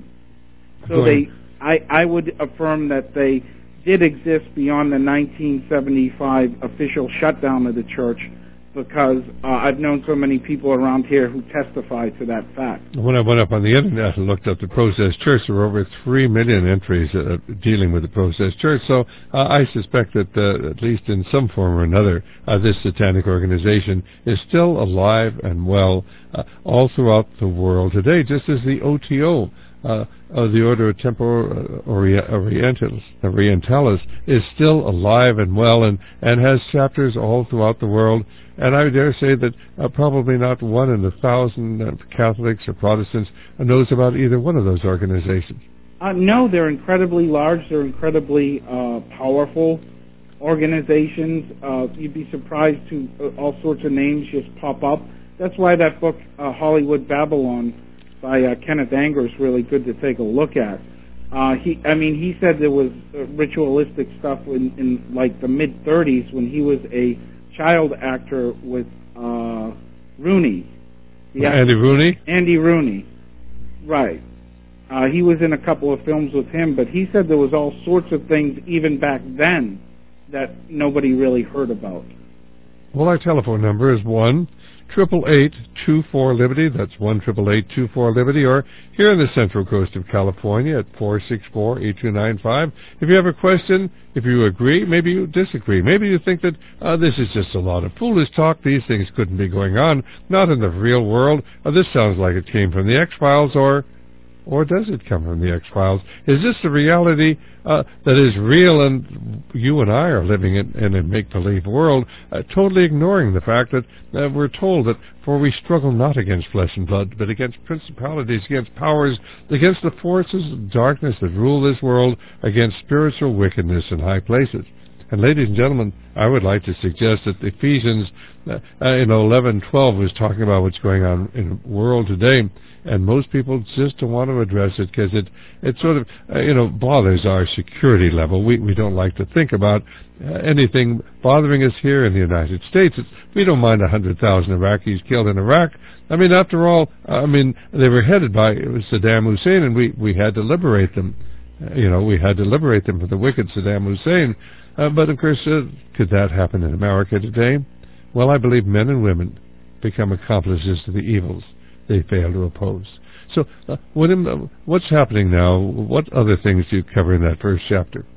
So they, I, I would affirm that they did exist beyond the nineteen seventy-five official shutdown of the church, because uh, I've known so many people around here who testify to that fact. When I went up on the internet and looked up the Process Church, there were over three million entries uh, dealing with the Process Church. So uh, I suspect that, uh, at least in some form or another, uh, this satanic organization is still alive and well uh, all throughout the world today, just as the O T O, uh, of the Order of Tempor Orientalis, Orientalis, is still alive and well and, and has chapters all throughout the world. And I dare say that uh, probably not one in a thousand uh, Catholics or Protestants knows about either one of those organizations. Uh, no, they're incredibly large. They're incredibly uh, powerful organizations. Uh, you'd be surprised to uh, all sorts of names just pop up. That's why that book, uh, Hollywood Babylon, by uh, Kenneth Anger, is really good to take a look at. Uh, he, I mean, he said there was uh, ritualistic stuff in, in like the mid thirties when he was a child actor with uh, Rooney. The Andy actor, Rooney? Andy Rooney, right. Uh, he was in a couple of films with him, but he said there was all sorts of things even back then that nobody really heard about. Well, our telephone number is one triple eight two four Liberty. That's one triple eight two four Liberty. Or here on the Central Coast of California at four six four eight two nine five. If you have a question, if you agree, maybe you disagree. Maybe you think that uh, this is just a lot of foolish talk. These things couldn't be going on. Not in the real world. Uh, this sounds like it came from the X-Files, or or does it come from the X-Files? Is this the reality uh, that is real, and you and I are living in, in a make-believe world, uh, totally ignoring the fact that uh, we're told that for we struggle not against flesh and blood, but against principalities, against powers, against the forces of darkness that rule this world, against spiritual wickedness in high places. And ladies and gentlemen, I would like to suggest that Ephesians uh, in eleven twelve was talking about what's going on in the world today, and most people just don't want to address it because it it sort of uh, you know bothers our security level. We we don't like to think about uh, anything bothering us here in the United States. It's, we don't mind a hundred thousand Iraqis killed in Iraq. I mean, after all, I mean they were headed by it was Saddam Hussein, and we we had to liberate them. Uh, you know, we had to liberate them from the wicked Saddam Hussein. Uh, but, of course, uh, could that happen in America today? Well, I believe men and women become accomplices to the evils they fail to oppose. So uh, what, uh, what's happening now? What other things do you cover in that first chapter?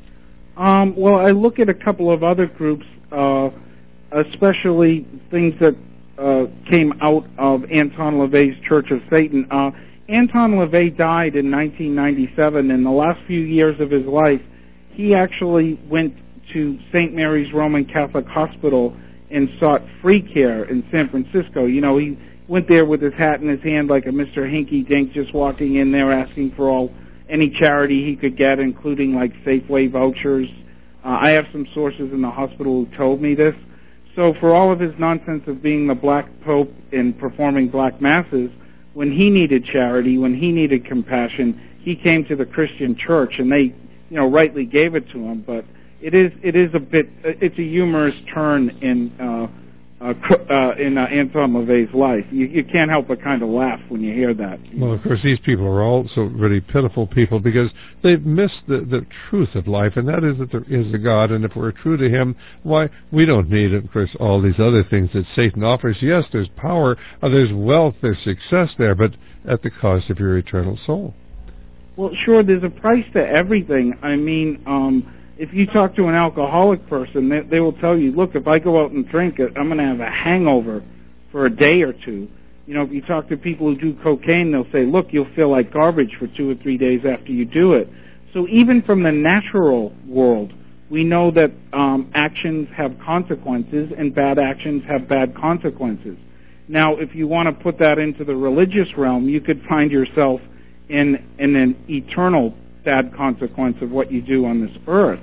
Um, well, I look at a couple of other groups, uh, especially things that uh, came out of Anton LaVey's Church of Satan. Uh, Anton LaVey died in nineteen ninety-seven. In the last few years of his life, he actually went to Saint Mary's Roman Catholic Hospital and sought free care in San Francisco. You know, he went there with his hat in his hand like a Mister Hinky-Dink, just walking in there asking for all any charity he could get, including like Safeway vouchers. Uh, I have some sources in the hospital who told me this. So for all of his nonsense of being the black pope and performing black masses, when he needed charity, when he needed compassion, he came to the Christian church, and they, you know, rightly gave it to him. But it is it is a bit it's a humorous turn in uh, uh, uh, in uh, Anton LaVey's life. You, you can't help but kind of laugh when you hear that. Well, of course, these people are also really pitiful people because they've missed the, the truth of life, and that is that there is a God, and if we're true to Him, why, we don't need, of course, all these other things that Satan offers. Yes, there's power, uh, there's wealth, there's success there, but at the cost of your eternal soul. Well, sure, there's a price to everything. I mean, um, if you talk to an alcoholic person, they, they will tell you, look, if I go out and drink it, I'm going to have a hangover for a day or two. You know, if you talk to people who do cocaine, they'll say, look, you'll feel like garbage for two or three days after you do it. So even from the natural world, we know that um, actions have consequences and bad actions have bad consequences. Now, if you want to put that into the religious realm, you could find yourself in, in an eternal bad consequence of what you do on this earth.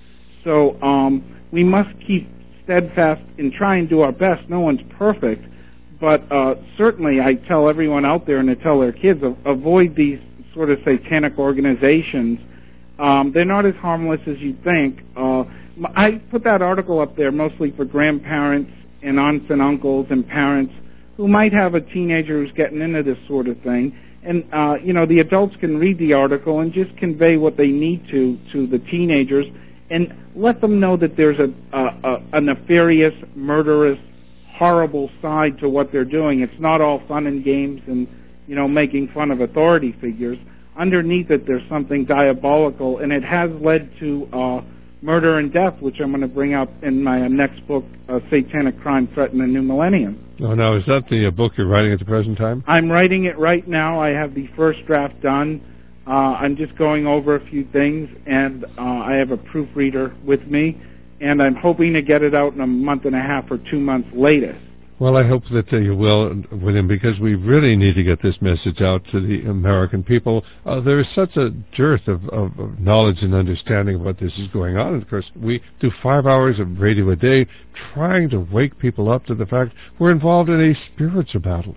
So um, we must keep steadfast and try and do our best. No one's perfect, but uh, certainly I tell everyone out there and I tell their kids, avoid these sort of satanic organizations. Um, they're not as harmless as you think. Uh, I put that article up there mostly for grandparents and aunts and uncles and parents who might have a teenager who's getting into this sort of thing. And, uh, you know, the adults can read the article and just convey what they need to to the teenagers and let them know that there's a, a, a, a nefarious, murderous, horrible side to what they're doing. It's not all fun and games and, you know, making fun of authority figures. Underneath it, there's something diabolical, and it has led to uh, murder and death, which I'm going to bring up in my next book, uh, Satanic Crime Threat in the New Millennium. Oh, now, is that the uh, book you're writing at the present time? I'm writing it right now. I have the first draft done. Uh, I'm just going over a few things, and uh, I have a proofreader with me, and I'm hoping to get it out in a month and a half or two months latest. Well, I hope that uh, you will, William, because we really need to get this message out to the American people. Uh, there is such a dearth of, of, of knowledge and understanding of what this is going on. And of course, we do five hours of radio a day trying to wake people up to the fact we're involved in a spiritual battle.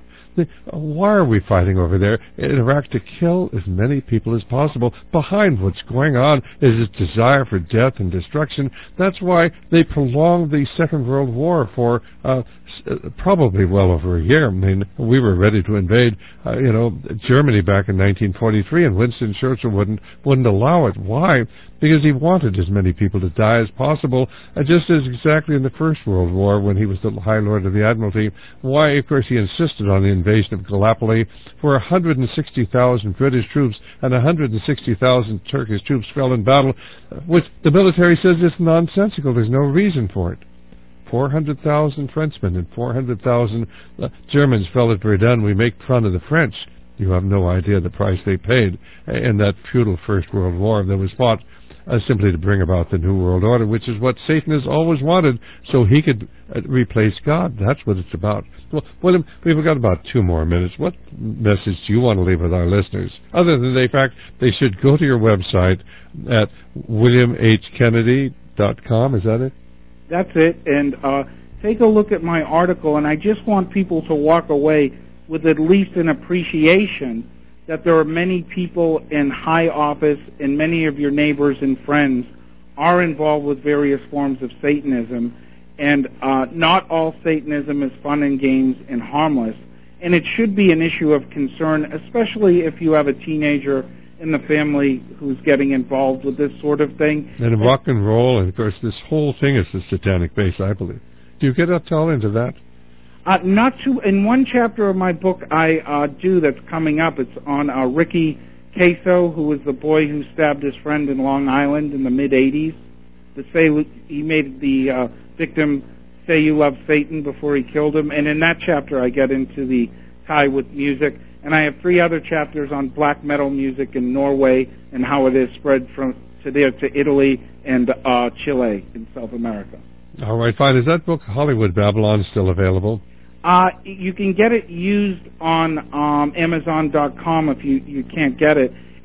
Why are we fighting over there in Iraq? To kill as many people as possible. Behind what's going on is this desire for death and destruction. That's why they prolonged the Second World War for uh, probably well over a year. I mean, we were ready to invade, uh, you know, Germany back in nineteen forty-three, and Winston Churchill wouldn't wouldn't allow it. Why? Because he wanted as many people to die as possible, uh, just as exactly in the First World War when he was the High Lord of the Admiralty. Why, of course, he insisted on the invasion of Gallipoli, where one hundred sixty thousand British troops and one hundred sixty thousand Turkish troops fell in battle, which the military says is nonsensical. There's no reason for it. four hundred thousand Frenchmen and four hundred thousand uh, Germans fell at Verdun. We make fun of the French. You have no idea the price they paid in that feudal First World War that was fought uh, simply to bring about the New World Order, which is what Satan has always wanted, so he could uh, replace God. That's what it's about. Well, William, we've got about two more minutes. What message do you want to leave with our listeners, other than the fact they should go to your website at william h kennedy dot com? Is that it? That's it. And uh, take a look at my article, and I just want people to walk away with at least an appreciation that there are many people in high office and many of your neighbors and friends are involved with various forms of Satanism, and uh, not all Satanism is fun and games and harmless, and it should be an issue of concern, especially if you have a teenager in the family who's getting involved with this sort of thing. And rock and roll, and of course this whole thing is the satanic base, I believe. Do you get up all into that? Uh, not too. In one chapter of my book I uh, do that's coming up, it's on uh, Ricky Queso, who was the boy who stabbed his friend in Long Island in the mid-eighties. The say he made the uh, victim say you love Satan before he killed him. And in that chapter I get into the tie with music. And I have three other chapters on black metal music in Norway and how it has spread from to there to Italy and uh, Chile in South America. All right, fine. Is that book, Hollywood Babylon, still available? Uh, you can get it used on um, Amazon dot com if you, you can't get it.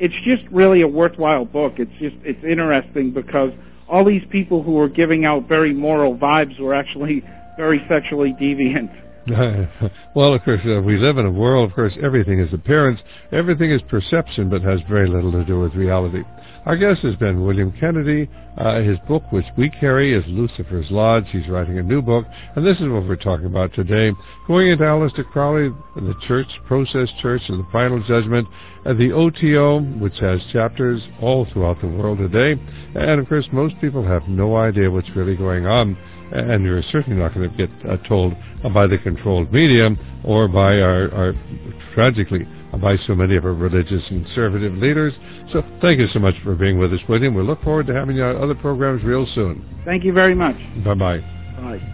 it's just really a worthwhile book. It's just it's interesting because all these people who were giving out very moral vibes were actually very sexually deviant. Well, of course, uh, we live in a world, of course, everything is appearance, everything is perception, but has very little to do with reality. Our guest has been William Kennedy. Uh, his book, which we carry, is Lucifer's Lodge. He's writing a new book, and this is what we're talking about today. Going into Aleister Crowley, the Church, Process Church, and the Final Judgment, uh, the O T O, which has chapters all throughout the world today. And, of course, most people have no idea what's really going on. And you're certainly not going to get uh, told uh, by the controlled media or by our, our, tragically, uh, by so many of our religious and conservative leaders. So thank you so much for being with us, William. We look forward to having you on other programs real soon. Thank you very much. Bye-bye. Bye.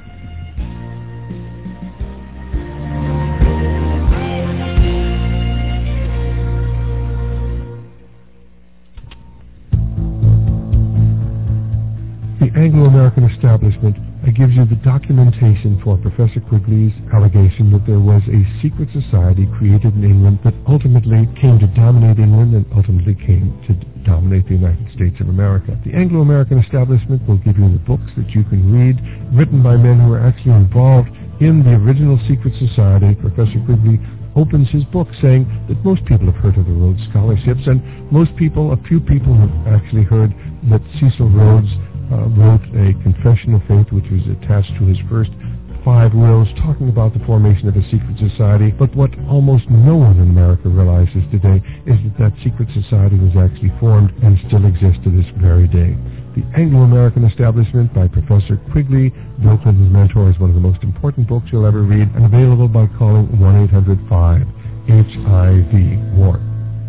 The Anglo-American establishment uh, gives you the documentation for Professor Quigley's allegation that there was a secret society created in England that ultimately came to dominate England and ultimately came to d- dominate the United States of America. The Anglo-American establishment will give you the books that you can read, written by men who are actually involved in the original secret society. Professor Quigley opens his book saying that most people have heard of the Rhodes Scholarships, and most people, a few people have actually heard that Cecil Rhodes Uh, wrote a confession of faith which was attached to his first five wills talking about the formation of a secret society. But what almost no one in America realizes today is that that secret society was actually formed and still exists to this very day. The Anglo-American Establishment by Professor Quigley, Bill Clinton's mentor, is one of the most important books you'll ever read, and available by calling one eight hundred five H I V WAR.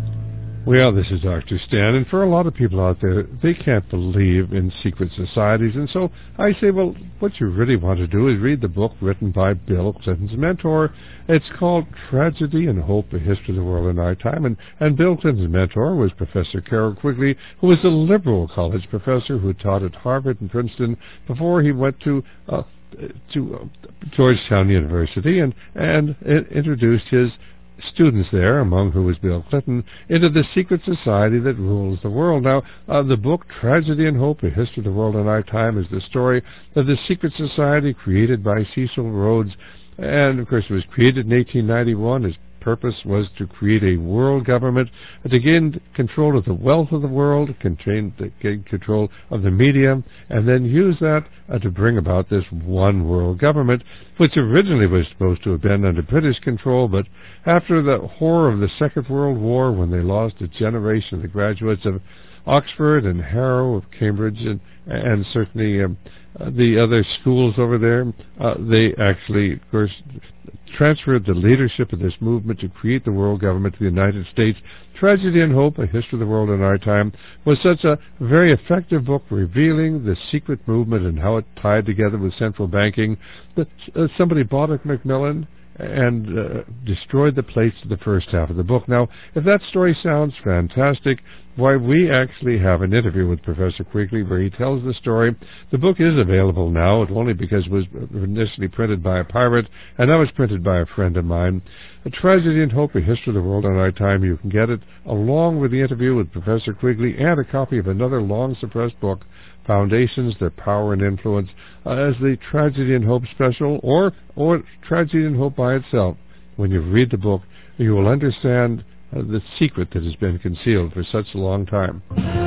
Well, this is Doctor Stan, and for a lot of people out there, they can't believe in secret societies, and so I say, well, what you really want to do is read the book written by Bill Clinton's mentor. It's called Tragedy and Hope, A History of the World in Our Time, and, and Bill Clinton's mentor was Professor Carroll Quigley, who was a liberal college professor who taught at Harvard and Princeton before he went to uh, to uh, Georgetown University and, and uh, introduced his students there, among who was Bill Clinton, into the secret society that rules the world. Now, uh, the book Tragedy and Hope, A History of the World in Our Time, is the story of the secret society created by Cecil Rhodes. And, of course, it was created in eighteen ninety-one. His purpose was to create a world government, to gain control of the wealth of the world, contain, to gain control of the media, and then use that uh, to bring about this one world government, which originally was supposed to have been under British control, but after the horror of the Second World War, when they lost a generation of the graduates of Oxford and Harrow, of Cambridge, and, and certainly um, uh, the other schools over there, uh, they actually, of course, transferred the leadership of this movement to create the world government to the United States. Tragedy and Hope, A History of the World in Our Time, was such a very effective book revealing the secret movement and how it tied together with central banking that uh, somebody bought it, Macmillan, and uh, destroyed the plates of the first half of the book. Now, if that story sounds fantastic, why, we actually have an interview with Professor Quigley where he tells the story. The book is available now, only because it was initially printed by a pirate, and now it's printed by a friend of mine. A Tragedy and Hope, A History of the World in Our Time. You can get it along with the interview with Professor Quigley and a copy of another long-suppressed book, Foundations, Their Power and Influence, uh, as the Tragedy and Hope special, or, or Tragedy and Hope by itself. When you read the book, you will understand uh, the secret that has been concealed for such a long time.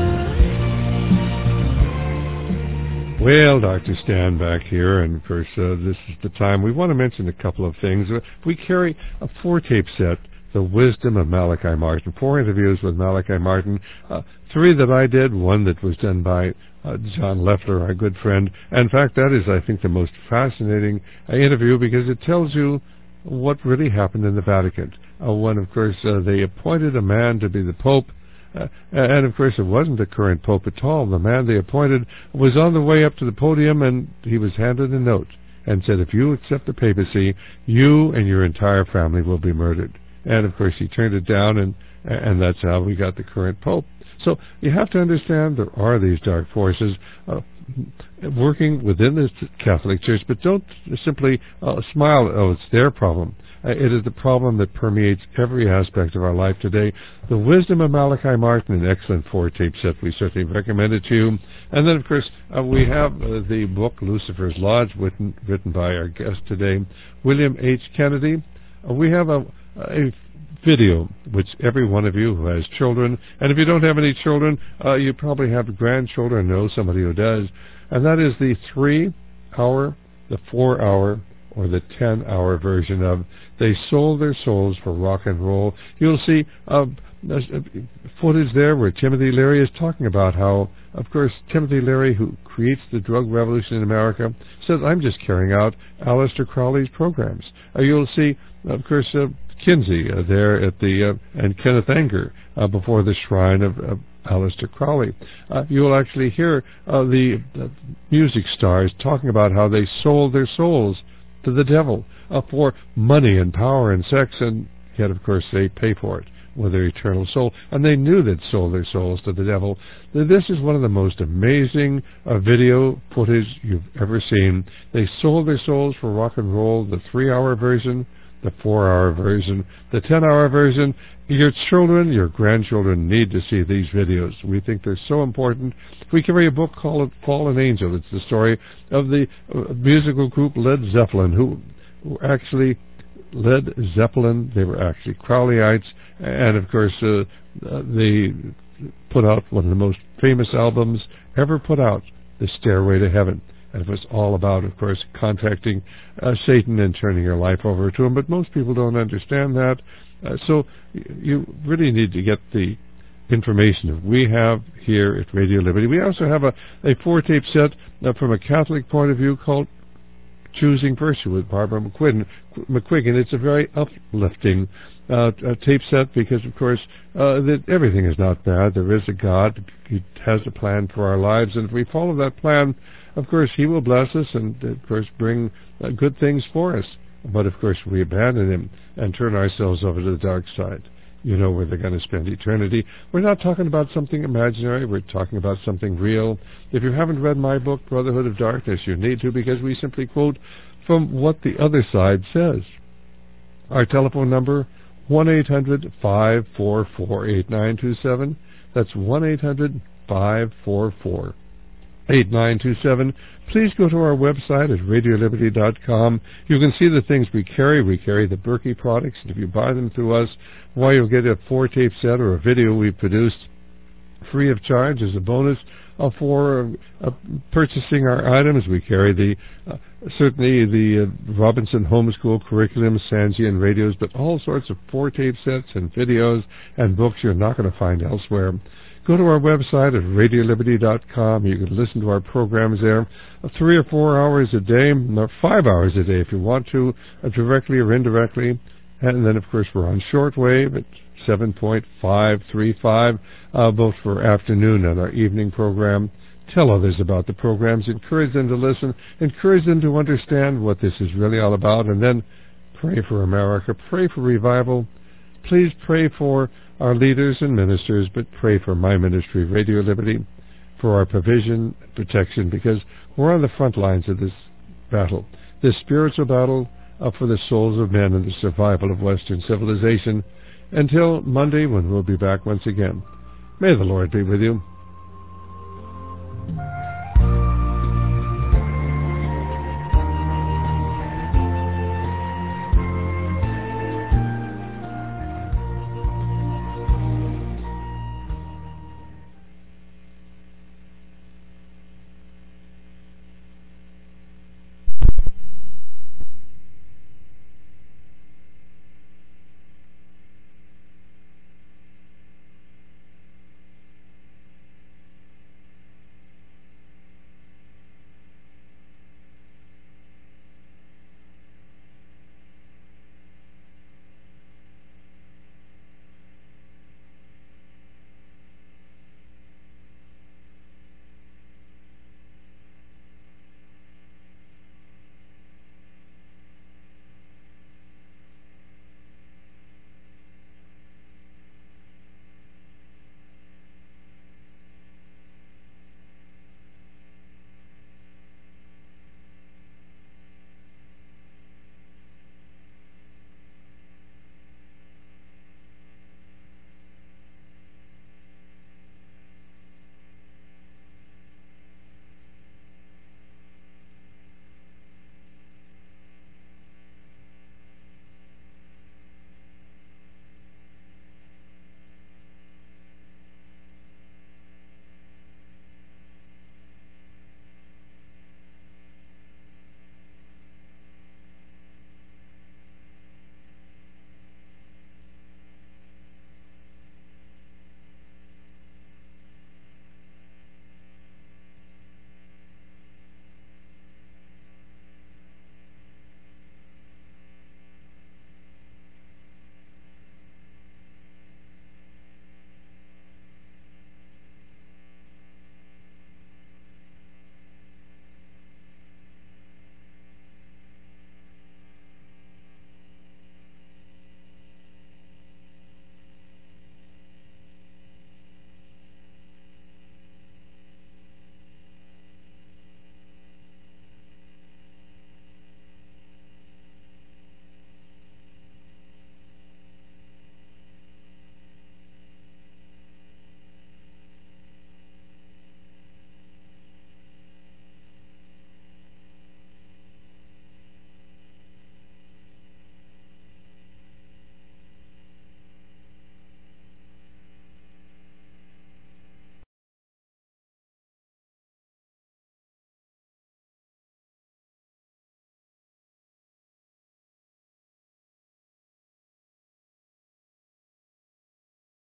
Well, Doctor Stan back here, and of course uh, this is the time we want to mention a couple of things. We carry a four-tape set, The Wisdom of Malachi Martin, four interviews with Malachi Martin, uh, three that I did, one that was done by uh, John Leffler, our good friend. And in fact, that is, I think, the most fascinating uh, interview because it tells you what really happened in the Vatican. Uh, when, of course, uh, they appointed a man to be the Pope, Uh, and, of course, it wasn't the current Pope at all. The man they appointed was on the way up to the podium, and he was handed a note and said, if you accept the papacy, you and your entire family will be murdered. And, of course, he turned it down, and and that's how we got the current Pope. So you have to understand there are these dark forces uh, working within the Catholic Church, but don't simply uh, smile, oh, it's their problem. Uh, it is the problem that permeates every aspect of our life today. The Wisdom of Malachi Martin, an excellent four-tape set. We certainly recommend it to you. And then, of course, uh, we have uh, the book Lucifer's Lodge, written, written by our guest today, William H. Kennedy. Uh, we have a, a video, which every one of you who has children, and if you don't have any children, uh, you probably have grandchildren, know somebody who does, and that is the three-hour, the four-hour, or the ten-hour version of They Sold Their Souls for Rock and Roll. You'll see uh, footage there where Timothy Leary is talking about how, of course, Timothy Leary, who creates the drug revolution in America, says, I'm just carrying out Aleister Crowley's programs. Uh, you'll see, of course, uh, Kinsey uh, there at the, uh, and Kenneth Anger uh, before the shrine of uh, Aleister Crowley. Uh, you will actually hear uh, the uh, music stars talking about how they sold their souls to the devil uh, for money and power and sex, and yet, of course, they pay for it with their eternal soul. And they knew they'd sold their souls to the devil. This is one of the most amazing uh, video footage you've ever seen. They sold their souls for rock and roll, the three-hour version, the four-hour version, the ten-hour version. Your children, your grandchildren need to see these videos. We think they're so important. We carry a book called Fallen Angel. It's the story of the uh, musical group Led Zeppelin, who, who actually Led Zeppelin, they were actually Crowleyites, and of course uh, uh, they put out one of the most famous albums ever put out, The Stairway to Heaven. And it was all about, of course, contacting uh, Satan and turning your life over to him. But most people don't understand that. Uh, so you really need to get the information that we have here at Radio Liberty. We also have a, a four-tape set uh, from a Catholic point of view called Choosing Virtue with Barbara McQuiggan. McQuiggan. It's a very uplifting uh, tape set because, of course, uh, that everything is not bad. There is a God. He has a plan for our lives. And if we follow that plan, of course, He will bless us and, of course, bring uh, good things for us. But, of course, we abandon Him and turn ourselves over to the dark side. You know where they're going to spend eternity. We're not talking about something imaginary. We're talking about something real. If you haven't read my book, Brotherhood of Darkness, you need to, because we simply quote from what the other side says. Our telephone number, one eight hundred, five four four, eight nine two seven. That's one eight hundred, five four four, eight nine two seven. Please go to our website at radio liberty dot com. You can see the things we carry. We carry the Berkey products, and if you buy them through us, why, you'll get a four-tape set or a video we've produced free of charge as a bonus uh, for uh, purchasing our items. We carry the uh, certainly the uh, Robinson Homeschool Curriculum, Sanjian radios, but all sorts of four-tape sets and videos and books you're not going to find elsewhere. Go to our website at radio liberty dot com. You can listen to our programs there uh, three or four hours a day, or five hours a day if you want to, uh, directly or indirectly. And then, of course, we're on shortwave at seven point five three five, uh, both for afternoon and our evening program. Tell others about the programs. Encourage them to listen. Encourage them to understand what this is really all about. And then pray for America. Pray for revival. Please pray for our leaders and ministers, but pray for my ministry, Radio Liberty, for our provision, protection, because we're on the front lines of this battle, this spiritual battle uh, for the souls of men and the survival of Western civilization. Until Monday, when we'll be back once again. May the Lord be with you.